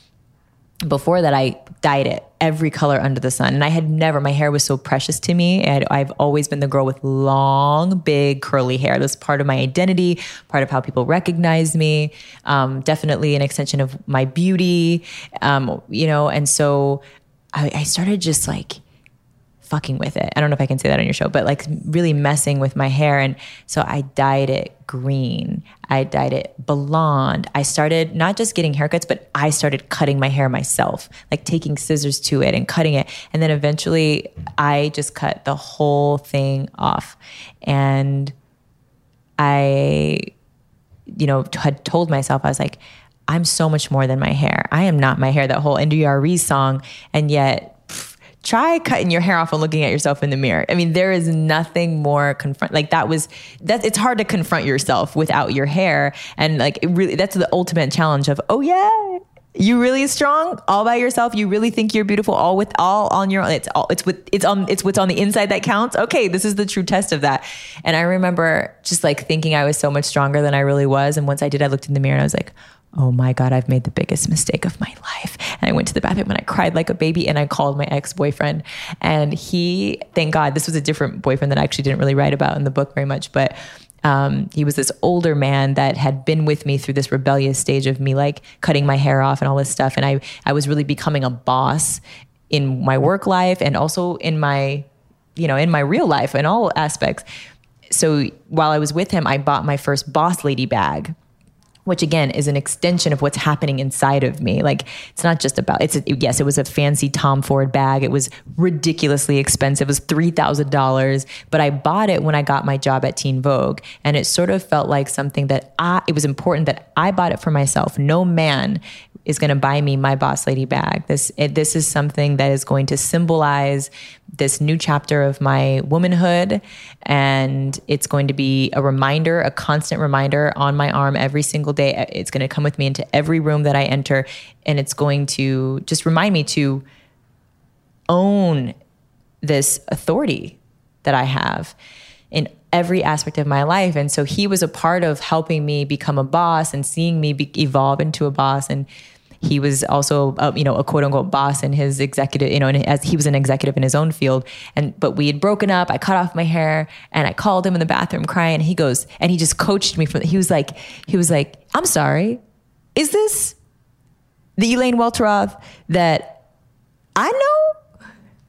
Before that, I dyed it every color under the sun. And I had never, my hair was so precious to me. And I've always been the girl with long, big, curly hair. That's part of my identity, part of how people recognize me. Um, definitely an extension of my beauty, um, you know? And so I, I started just like fucking with it. I don't know if I can say that on your show, but like really messing with my hair. And so I dyed it green. I dyed it blonde. I started not just getting haircuts, but I started cutting my hair myself, like taking scissors to it and cutting it. And then eventually I just cut the whole thing off. And I, you know, had told myself, I was like, I'm so much more than my hair. I am not my hair, that whole N D R E song. And yet, try cutting your hair off and looking at yourself in the mirror. I mean, there is nothing more confront, like that was, that it's hard to confront yourself without your hair. And like, it really, that's the ultimate challenge of, oh yeah, you really strong all by yourself. You really think you're beautiful all with all on your own. It's all, it's with, it's on, it's what's on the inside that counts. Okay. This is the true test of that. And I remember just like thinking I was so much stronger than I really was. And once I did, I looked in the mirror and I was like, oh my God, I've made the biggest mistake of my life. And I went to the bathroom and I cried like a baby and I called my ex-boyfriend. And he, thank God, this was a different boyfriend that I actually didn't really write about in the book very much, but um, he was this older man that had been with me through this rebellious stage of me like cutting my hair off and all this stuff. And I, I was really becoming a boss in my work life and also in my, you know, in my real life in all aspects. So while I was with him, I bought my first Boss Lady bag, which again is an extension of what's happening inside of me. Like it's not just about, it's a, yes, it was a fancy Tom Ford bag. It was ridiculously expensive. It was three thousand dollars, but I bought it when I got my job at Teen Vogue. And it sort of felt like something that I, it was important that I bought it for myself. No man is going to buy me my Boss Lady bag. This, it, this is something that is going to symbolize this new chapter of my womanhood. And it's going to be a reminder, a constant reminder on my arm every single day. It's going to come with me into every room that I enter. And it's going to just remind me to own this authority that I have in every aspect of my life. And so he was a part of helping me become a boss and seeing me be, evolve into a boss. And he was also, uh, you know, a quote unquote boss in his executive, you know, and as he was an executive in his own field. And, but we had broken up. I cut off my hair and I called him in the bathroom crying. And he goes, and he just coached me from, he was like, he was like, I'm sorry. Is this the Elaine Welteroth that I know?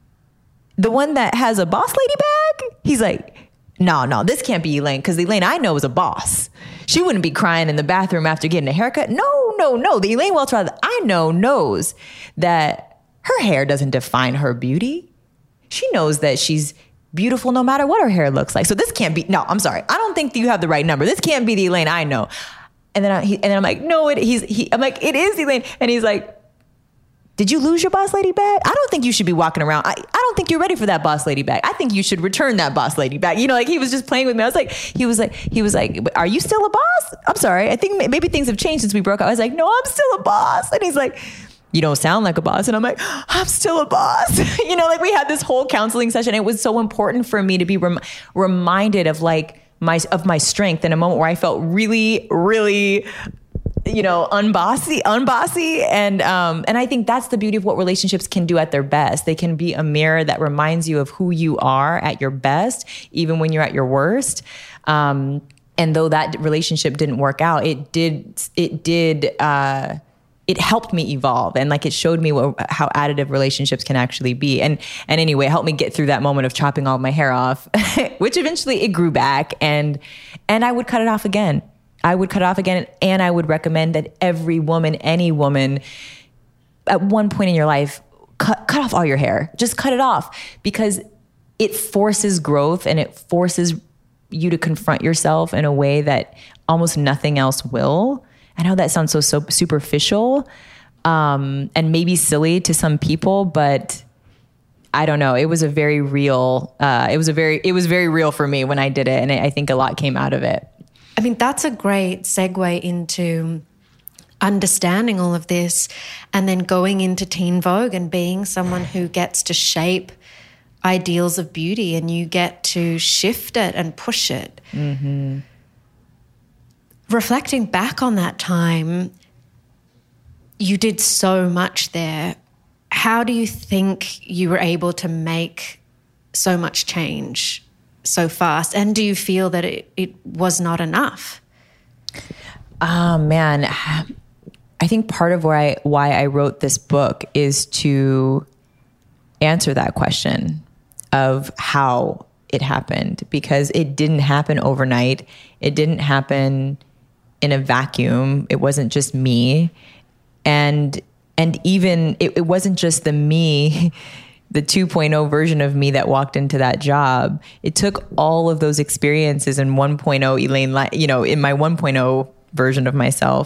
The one that has a Boss Lady bag? He's like, no, no, this can't be Elaine, because the Elaine I know is a boss. She wouldn't be crying in the bathroom after getting a haircut. No, no, no. The Elaine Welteroth that I know knows that her hair doesn't define her beauty. She knows that she's beautiful no matter what her hair looks like. So this can't be, no, I'm sorry. I don't think that you have the right number. This can't be the Elaine I know. And then, I, he, and then I'm like, no, it, he's, he, I'm like, it is Elaine. And he's like, did you lose your Boss Lady bag? I don't think you should be walking around. I, I don't think you're ready for that Boss Lady bag. I think you should return that Boss Lady bag. You know, like he was just playing with me. I was like, he was like, he was like, are you still a boss? I'm sorry. I think maybe things have changed since we broke up. I was like, no, I'm still a boss. And he's like, you don't sound like a boss. And I'm like, I'm still a boss. You know, like we had this whole counseling session. It was so important for me to be rem- reminded of like my, of my strength in a moment where I felt really, really, you know, unbossy, unbossy. And, um, and I think that's the beauty of what relationships can do at their best. They can be a mirror that reminds you of who you are at your best, even when you're at your worst. Um, and though that relationship didn't work out, it did, it did, uh, it helped me evolve. And like, it showed me what, how additive relationships can actually be. And, and anyway, it helped me get through that moment of chopping all my hair off, which eventually it grew back, and, and I would cut it off again. I would cut it off again. And I would recommend that every woman, any woman at one point in your life, cut, cut off all your hair. Just cut it off, because it forces growth and it forces you to confront yourself in a way that almost nothing else will. I know that sounds so, so superficial, um, and maybe silly to some people, but I don't know. It was a very real, uh, it was a very, it was very real for me when I did it. And I think a lot came out of it. I mean, that's a great segue into understanding all of this and then going into Teen Vogue and being someone who gets to shape ideals of beauty, and you get to shift it and push it. Mm-hmm. Reflecting back on that time, you did so much there. How do you think you were able to make so much change so fast? And do you feel that it, it was not enough? Oh, man. I think part of why I, why I wrote this book is to answer that question of how it happened, because it didn't happen overnight. It didn't happen in a vacuum. It wasn't just me. And and even it, it wasn't just the me, the two point oh version of me that walked into that job. It took all of those experiences in one point oh Elaine, you know, in my one point oh version of myself,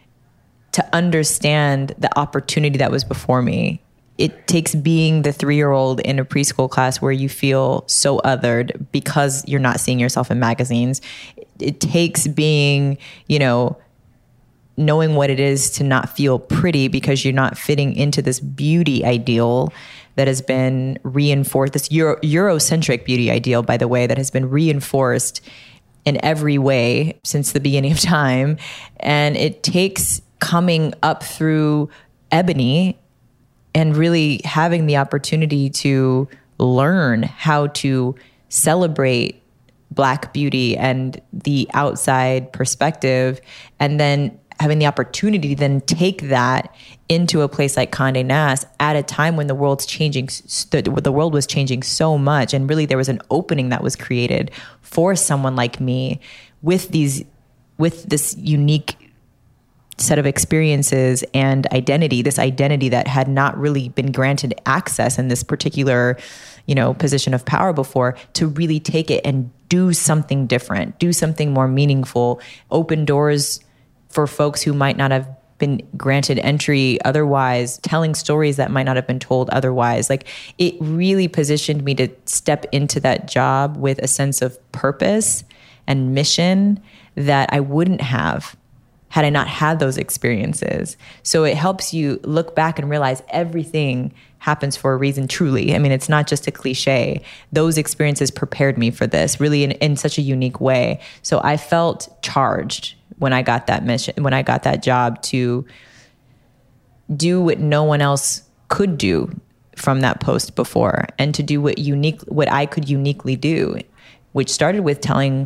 to understand the opportunity that was before me. It takes being the three-year-old in a preschool class where you feel so othered because you're not seeing yourself in magazines. It takes being, you know, knowing what it is to not feel pretty because you're not fitting into this beauty ideal that has been reinforced, this Euro- Eurocentric beauty ideal, by the way, that has been reinforced in every way since the beginning of time. And it takes coming up through ebony and really having the opportunity to learn how to celebrate Black beauty and the outside perspective, and then having the opportunity to then take that into a place like Condé Nast at a time when the world's changing, the, the world was changing so much, and really there was an opening that was created for someone like me with these, with this unique set of experiences and identity, this identity that had not really been granted access in this particular, you know, position of power before, to really take it and do something different, do something more meaningful, open doors for folks who might not have been granted entry otherwise, telling stories that might not have been told otherwise. Like, it really positioned me to step into that job with a sense of purpose and mission that I wouldn't have had I not had those experiences. So it helps you look back and realize everything happens for a reason, truly. I mean, it's not just a cliche. Those experiences prepared me for this, really in, in such a unique way. So I felt charged when I got that mission, when I got that job, to do what no one else could do from that post before, and to do what unique, what I could uniquely do, which started with telling,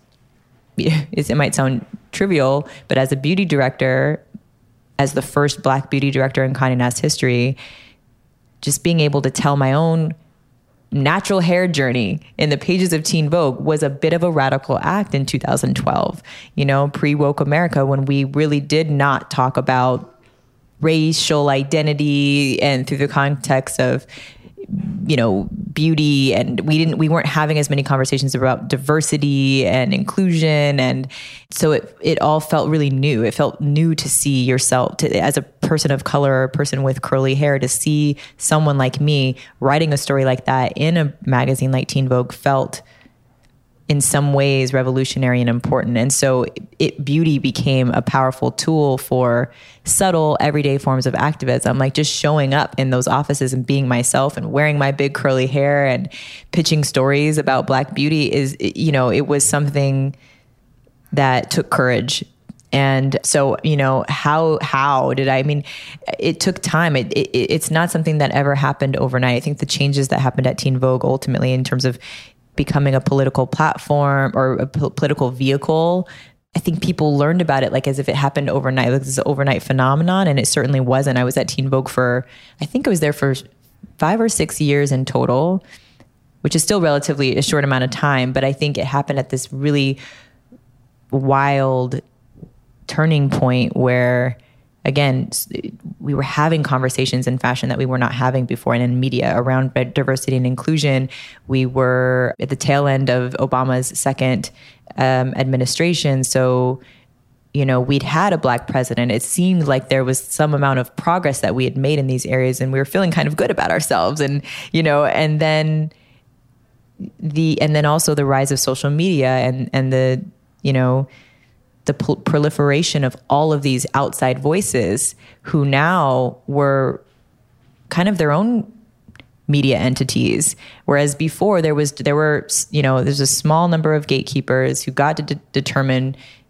it might sound trivial, but as a beauty director, as the first Black beauty director in Condé Nast history, just being able to tell my own natural hair journey in the pages of Teen Vogue was a bit of a radical act in two thousand twelve, you know, pre-woke America, when we really did not talk about racial identity and through the context of, you know, beauty, and we didn't, we weren't having as many conversations about diversity and inclusion. And so it, it all felt really new. It felt new to see yourself to, as a person of color or a person with curly hair, to see someone like me writing a story like that in a magazine like Teen Vogue felt in some ways revolutionary and important. And so it, beauty became a powerful tool for subtle, everyday forms of activism, like just showing up in those offices and being myself and wearing my big curly hair and pitching stories about Black beauty is, you know, it was something that took courage. And so, you know, how, how did I, I mean, it took time. It, it, it's not something that ever happened overnight. I think the changes that happened at Teen Vogue ultimately in terms of becoming a political platform or a po- political vehicle, I think people learned about it like as if it happened overnight, like this is an overnight phenomenon. And it certainly wasn't. I was at Teen Vogue for, I think I was there for five or six years in total, which is still relatively a short amount of time. But I think it happened at this really wild turning point where, again, we were having conversations in fashion that we were not having before, and in media around diversity and inclusion. We were at the tail end of Obama's second um, administration. So, you know, we'd had a Black president. It seemed like there was some amount of progress that we had made in these areas, and we were feeling kind of good about ourselves. And, you know, and then the, and then also the rise of social media and, and the, you know, the pl- proliferation of all of these outside voices who now were kind of their own media entities. Whereas before there was, there were, you know, there's a small number of gatekeepers who got to de- determine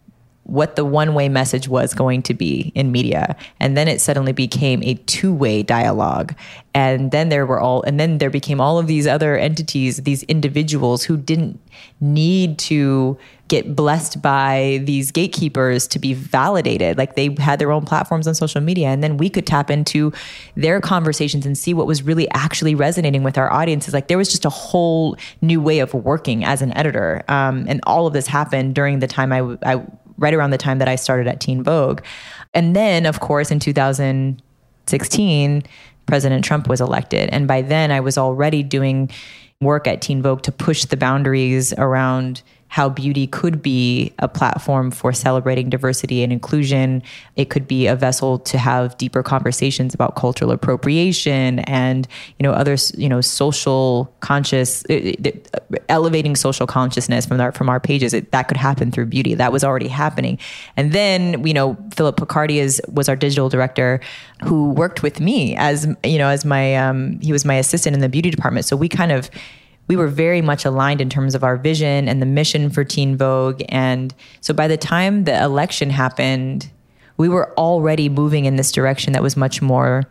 what the one-way message was going to be in media. And then it suddenly became a two-way dialogue. And then there were all, and then there became all of these other entities, these individuals who didn't need to get blessed by these gatekeepers to be validated. Like they had their own platforms on social media, and then we could tap into their conversations and see what was really actually resonating with our audiences. Like there was just a whole new way of working as an editor. Um, and all of this happened during the time I, I, right around the time that I started at Teen Vogue. And then of course in two thousand sixteen, President Trump was elected. And by then I was already doing work at Teen Vogue to push the boundaries around how beauty could be a platform for celebrating diversity and inclusion. It could be a vessel to have deeper conversations about cultural appropriation and, you know, other, you know, social conscious, elevating social consciousness from our, from our pages. It, that could happen through beauty. That was already happening. And then, you know, Philip Picardi is, was our digital director who worked with me as, you know, as my, um, he was my assistant in the beauty department. So we kind of, we were very much aligned in terms of our vision and the mission for Teen Vogue. And so by the time the election happened, we were already moving in this direction that was much more,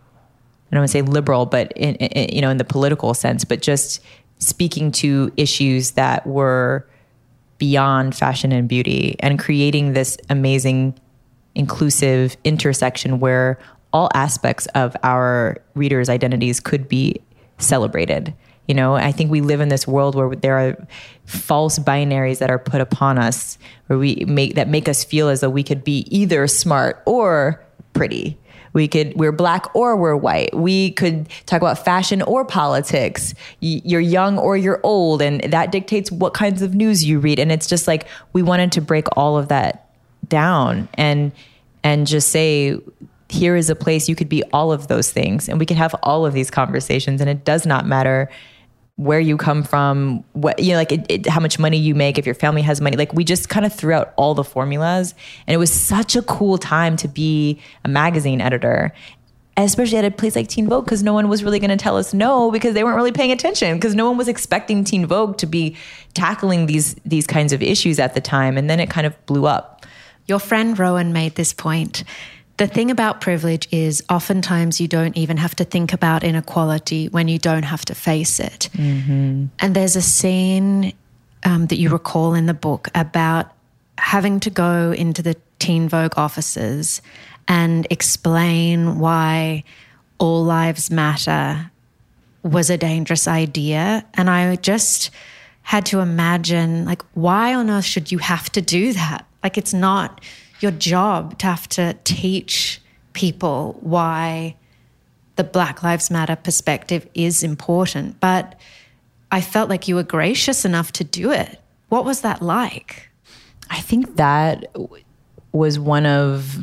I don't want to say liberal, but in, in, you know, in the political sense, but just speaking to issues that were beyond fashion and beauty and creating this amazing, inclusive intersection where all aspects of our readers' identities could be celebrated. You know, I think we live in this world where there are false binaries that are put upon us, where we make that make us feel as though we could be either smart or pretty. We could, we're black or we're white. We could talk about fashion or politics. You're young or you're old, and that dictates what kinds of news you read. And it's just like, we wanted to break all of that down and, and just say, here is a place you could be all of those things. And we could have all of these conversations, and it does not matter where you come from, what, you know, like it, it, how much money you make, if your family has money. Like we just kind of threw out all the formulas, and it was such a cool time to be a magazine editor, especially at a place like Teen Vogue, because no one was really going to tell us no, because they weren't really paying attention, because no one was expecting Teen Vogue to be tackling these these kinds of issues at the time. And then it kind of blew up. Your friend Rowan made this point. The thing about privilege is oftentimes you don't even have to think about inequality when you don't have to face it. Mm-hmm. And there's a scene um, that you recall in the book about having to go into the Teen Vogue offices and explain why all lives matter was a dangerous idea. And I just had to imagine, like, why on earth should you have to do that? Like, it's not your job to have to teach people why the Black Lives Matter perspective is important. But I felt like you were gracious enough to do it. What was that like? I think that was one of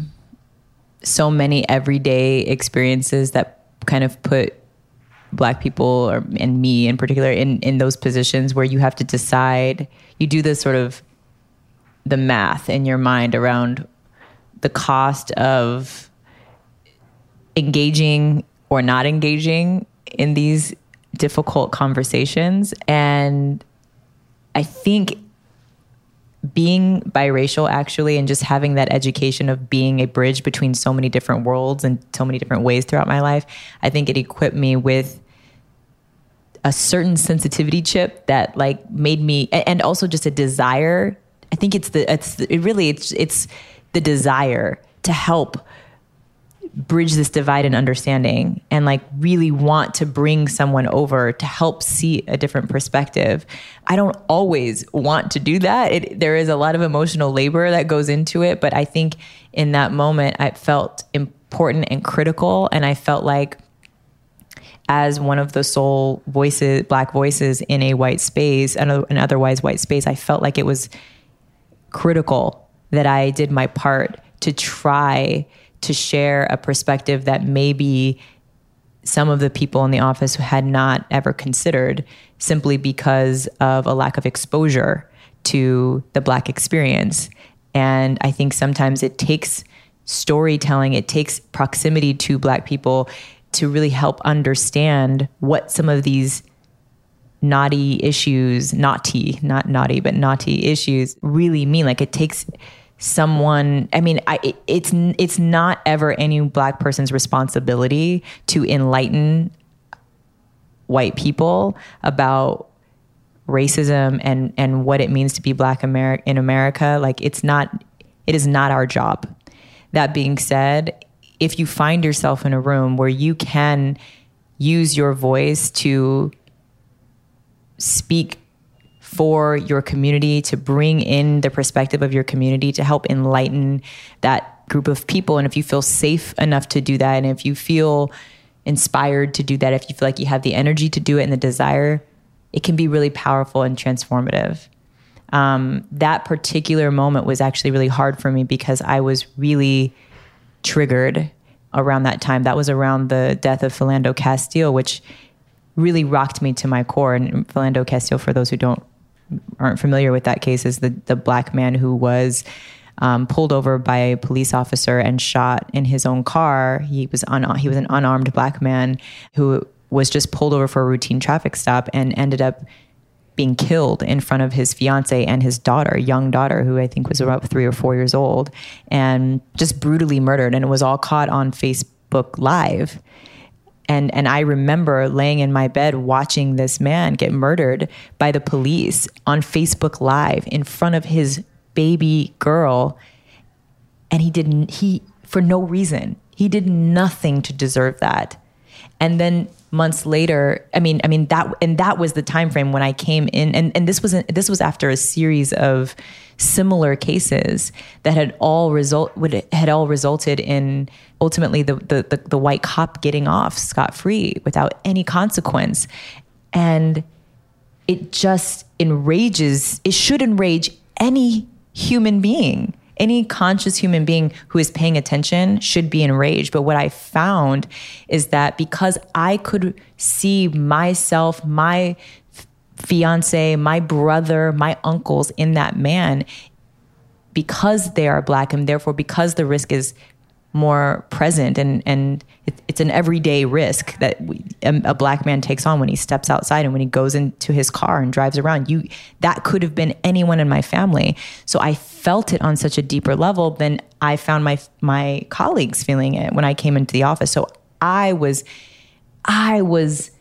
so many everyday experiences that kind of put Black people, or and me in particular, in, in those positions where you have to decide, you do this sort of the math in your mind around the cost of engaging or not engaging in these difficult conversations. And I think being biracial actually, and just having that education of being a bridge between so many different worlds and so many different ways throughout my life, I think it equipped me with a certain sensitivity chip that like made me, and also just a desire. I think it's the, it's the, it really, it's, it's the desire to help bridge this divide in understanding, and like really want to bring someone over to help see a different perspective. I don't always want to do that. It, there is a lot of emotional labor that goes into it, but I think in that moment I felt important and critical, and I felt like as one of the sole voices, Black voices in a white space, an, an otherwise white space, I felt like it was critical that I did my part to try to share a perspective that maybe some of the people in the office had not ever considered, simply because of a lack of exposure to the Black experience. And I think sometimes it takes storytelling, it takes proximity to Black people to really help understand what some of these naughty issues, naughty, not naughty, but naughty issues really mean. Like it takes someone, I mean, I, it, it's, it's not ever any Black person's responsibility to enlighten white people about racism and, and what it means to be Black Ameri- in America. Like, it's not, it is not our job. That being said, if you find yourself in a room where you can use your voice to speak for your community, to bring in the perspective of your community, to help enlighten that group of people, and if you feel safe enough to do that, and if you feel inspired to do that, if you feel like you have the energy to do it and the desire, it can be really powerful and transformative. Um, that particular moment was actually really hard for me because I was really triggered around that time. That was around the death of Philando Castile, which really rocked me to my core. And Philando Castile, for those who don't aren't familiar with that case, is the the Black man who was um, pulled over by a police officer and shot in his own car. He was un- he was an unarmed Black man who was just pulled over for a routine traffic stop and ended up being killed in front of his fiance and his daughter, young daughter, who I think was about three or four years old, and just brutally murdered. And it was all caught on Facebook Live. And and I remember laying in my bed watching this man get murdered by the police on Facebook Live in front of his baby girl. And he didn't, he, for no reason, he did nothing to deserve that. And then months later, I mean, I mean that, and that was the time frame when I came in, and, and this was this was after a series of similar cases that had all result would had all resulted in ultimately the the the, the white cop getting off scot-free without any consequence, and it just enrages. It should enrage any human being. Any conscious human being who is paying attention should be enraged. But what I found is that because I could see myself, my fiance, my brother, my uncles in that man, because they are Black, and therefore because the risk is more present, and and it, it's an everyday risk that we, a, a Black man takes on when he steps outside and when he goes into his car and drives around. You that could have been anyone in my family. So I felt it on such a deeper level than I found my my colleagues feeling it when I came into the office. So I was I was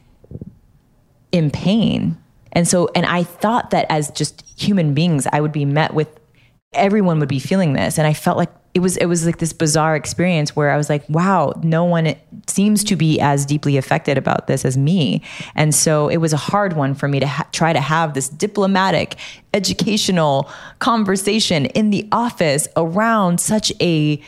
in pain. And so and I thought that as just human beings, I would be met with, everyone would be feeling this. And I felt like It was it was like this bizarre experience where I was like, wow, no one seems to be as deeply affected about this as me. And so it was a hard one for me to ha- try to have this diplomatic, educational conversation in the office around such a,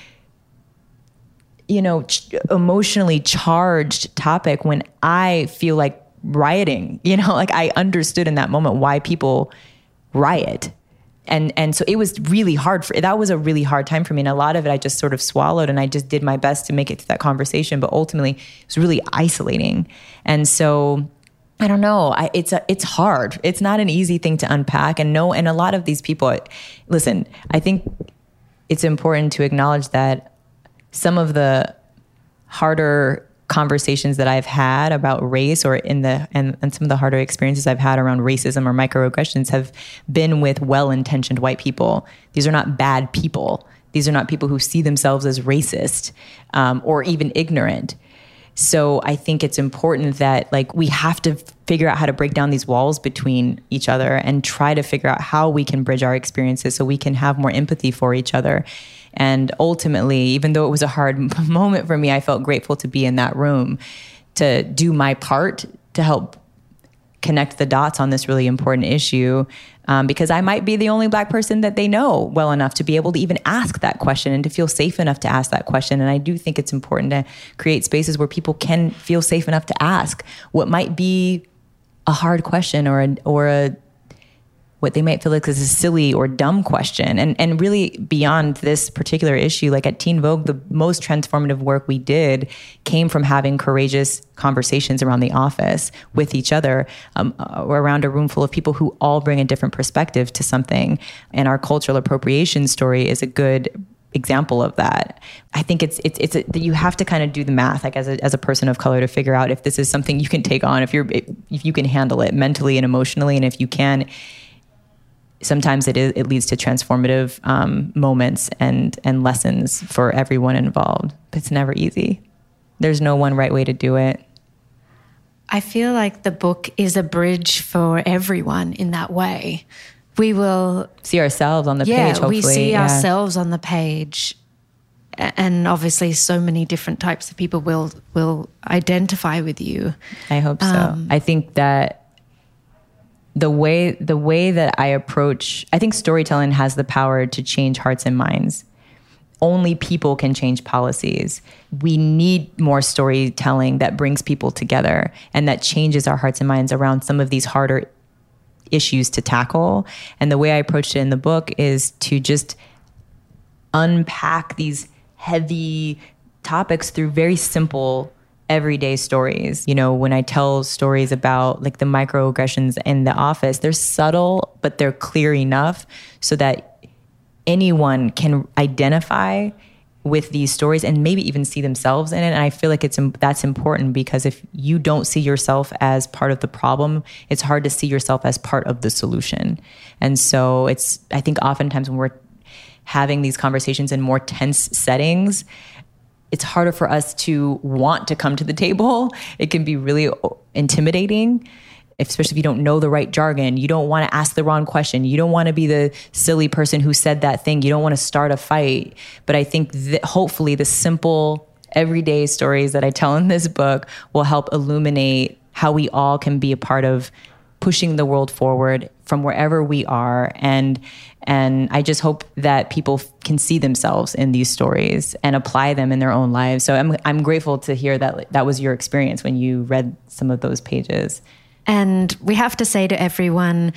you know, ch- emotionally charged topic when I feel like rioting. You know, like I understood in that moment why people riot. And and so it was really hard for, that was a really hard time for me. And a lot of it I just sort of swallowed, and I just did my best to make it to that conversation. But ultimately it was really isolating. And so I don't know, I, it's a, it's hard. It's not an easy thing to unpack. And no, and a lot of these people, listen, I think it's important to acknowledge that some of the harder conversations that I've had about race, or in the and, and some of the harder experiences I've had around racism or microaggressions, have been with well-intentioned white people. These are not bad people. These are not people who see themselves as racist um, or even ignorant. So I think it's important that like we have to figure out how to break down these walls between each other and try to figure out how we can bridge our experiences so we can have more empathy for each other. And ultimately, even though it was a hard moment for me, I felt grateful to be in that room to do my part to help connect the dots on this really important issue, um, because I might be the only Black person that they know well enough to be able to even ask that question and to feel safe enough to ask that question. And I do think it's important to create spaces where people can feel safe enough to ask what might be a hard question, or a, or a what they might feel like is a silly or dumb question. And and really beyond this particular issue, like at Teen Vogue, the most transformative work we did came from having courageous conversations around the office with each other, um, or around a room full of people who all bring a different perspective to something. And our cultural appropriation story is a good example of that. I think it's it's it's a, you have to kind of do the math, like as a as a person of color, to figure out if this is something you can take on, if you're if you can handle it mentally and emotionally, and if you can sometimes it is, it leads to transformative um, moments and, and lessons for everyone involved. But it's never easy. There's no one right way to do it. I feel like the book is a bridge for everyone in that way. We will see ourselves on the yeah, page, hopefully. We see yeah. ourselves on the page. And obviously so many different types of people will will identify with you. I hope so. Um, I think that the way the way that I approach, I think storytelling has the power to change hearts and minds. Only people can change policies. We need more storytelling that brings people together and that changes our hearts and minds around some of these harder issues to tackle. And the way I approached it in the book is to just unpack these heavy topics through very simple everyday stories. You know, when I tell stories about like the microaggressions in the office, they're subtle, but they're clear enough so that anyone can identify with these stories and maybe even see themselves in it. And I feel like it's that's important because if you don't see yourself as part of the problem, it's hard to see yourself as part of the solution. And so it's, I think oftentimes when we're having these conversations in more tense settings, it's harder for us to want to come to the table. It can be really intimidating, especially if you don't know the right jargon. You don't want to ask the wrong question. You don't want to be the silly person who said that thing. You don't want to start a fight. But I think that hopefully the simple, everyday stories that I tell in this book will help illuminate how we all can be a part of pushing the world forward from wherever we are. And and I just hope that people f- can see themselves in these stories and apply them in their own lives. So I'm I'm grateful to hear that that was your experience when you read some of those pages. And we have to say to everyone,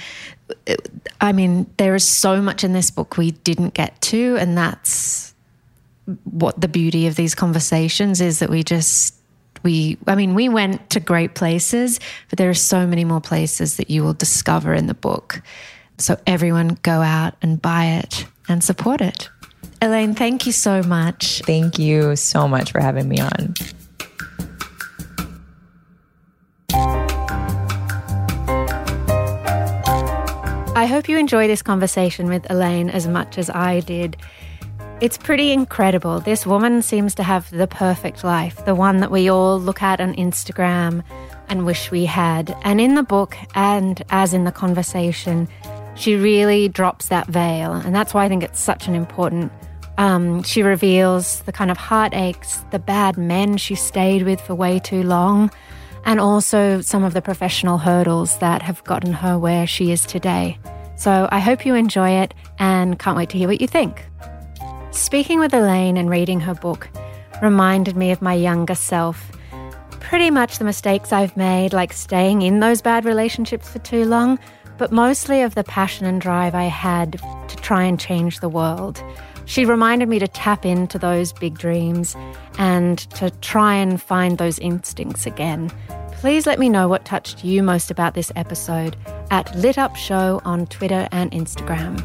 I mean, there is so much in this book we didn't get to, and that's what the beauty of these conversations is, that we just We, I mean, we went to great places, but there are so many more places that you will discover in the book. So everyone go out and buy it and support it. Elaine, thank you so much. Thank you so much for having me on. I hope you enjoy this conversation with Elaine as much as I did. It's pretty incredible. This woman seems to have the perfect life, the one that we all look at on Instagram and wish we had. And in the book, and as in the conversation, she really drops that veil. And that's why I think it's such an important... Um, she reveals the kind of heartaches, the bad men she stayed with for way too long, and also some of the professional hurdles that have gotten her where she is today. So I hope you enjoy it and can't wait to hear what you think. Speaking with Elaine and reading her book reminded me of my younger self. Pretty much the mistakes I've made, like staying in those bad relationships for too long, but mostly of the passion and drive I had to try and change the world. She reminded me to tap into those big dreams and to try and find those instincts again. Please let me know what touched you most about this episode at Lit Up Show on Twitter and Instagram.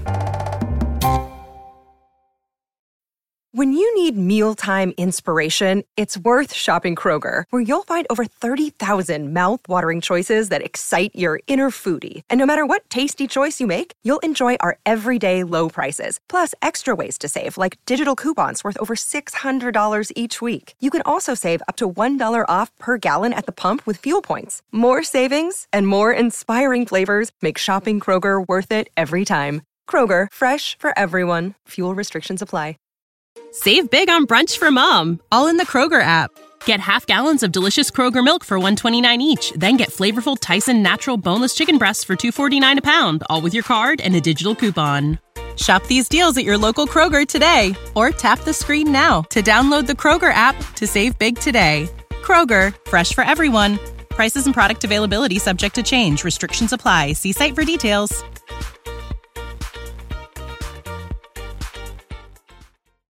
When you need mealtime inspiration, it's worth shopping Kroger, where you'll find over thirty thousand mouth-watering choices that excite your inner foodie. And no matter what tasty choice you make, you'll enjoy our everyday low prices, plus extra ways to save, like digital coupons worth over six hundred dollars each week. You can also save up to one dollar off per gallon at the pump with fuel points. More savings and more inspiring flavors make shopping Kroger worth it every time. Kroger, fresh for everyone. Fuel restrictions apply. Save big on brunch for mom, all in the Kroger app. Get half gallons of delicious Kroger milk for one dollar and twenty-nine cents each. Then get flavorful Tyson natural boneless chicken breasts for two dollars and forty-nine cents a pound, all with your card and a digital coupon. Shop these deals at your local Kroger today, or tap the screen now to download the Kroger app to save big today. Kroger, fresh for everyone. Prices and product availability subject to change. Restrictions apply. See site for details.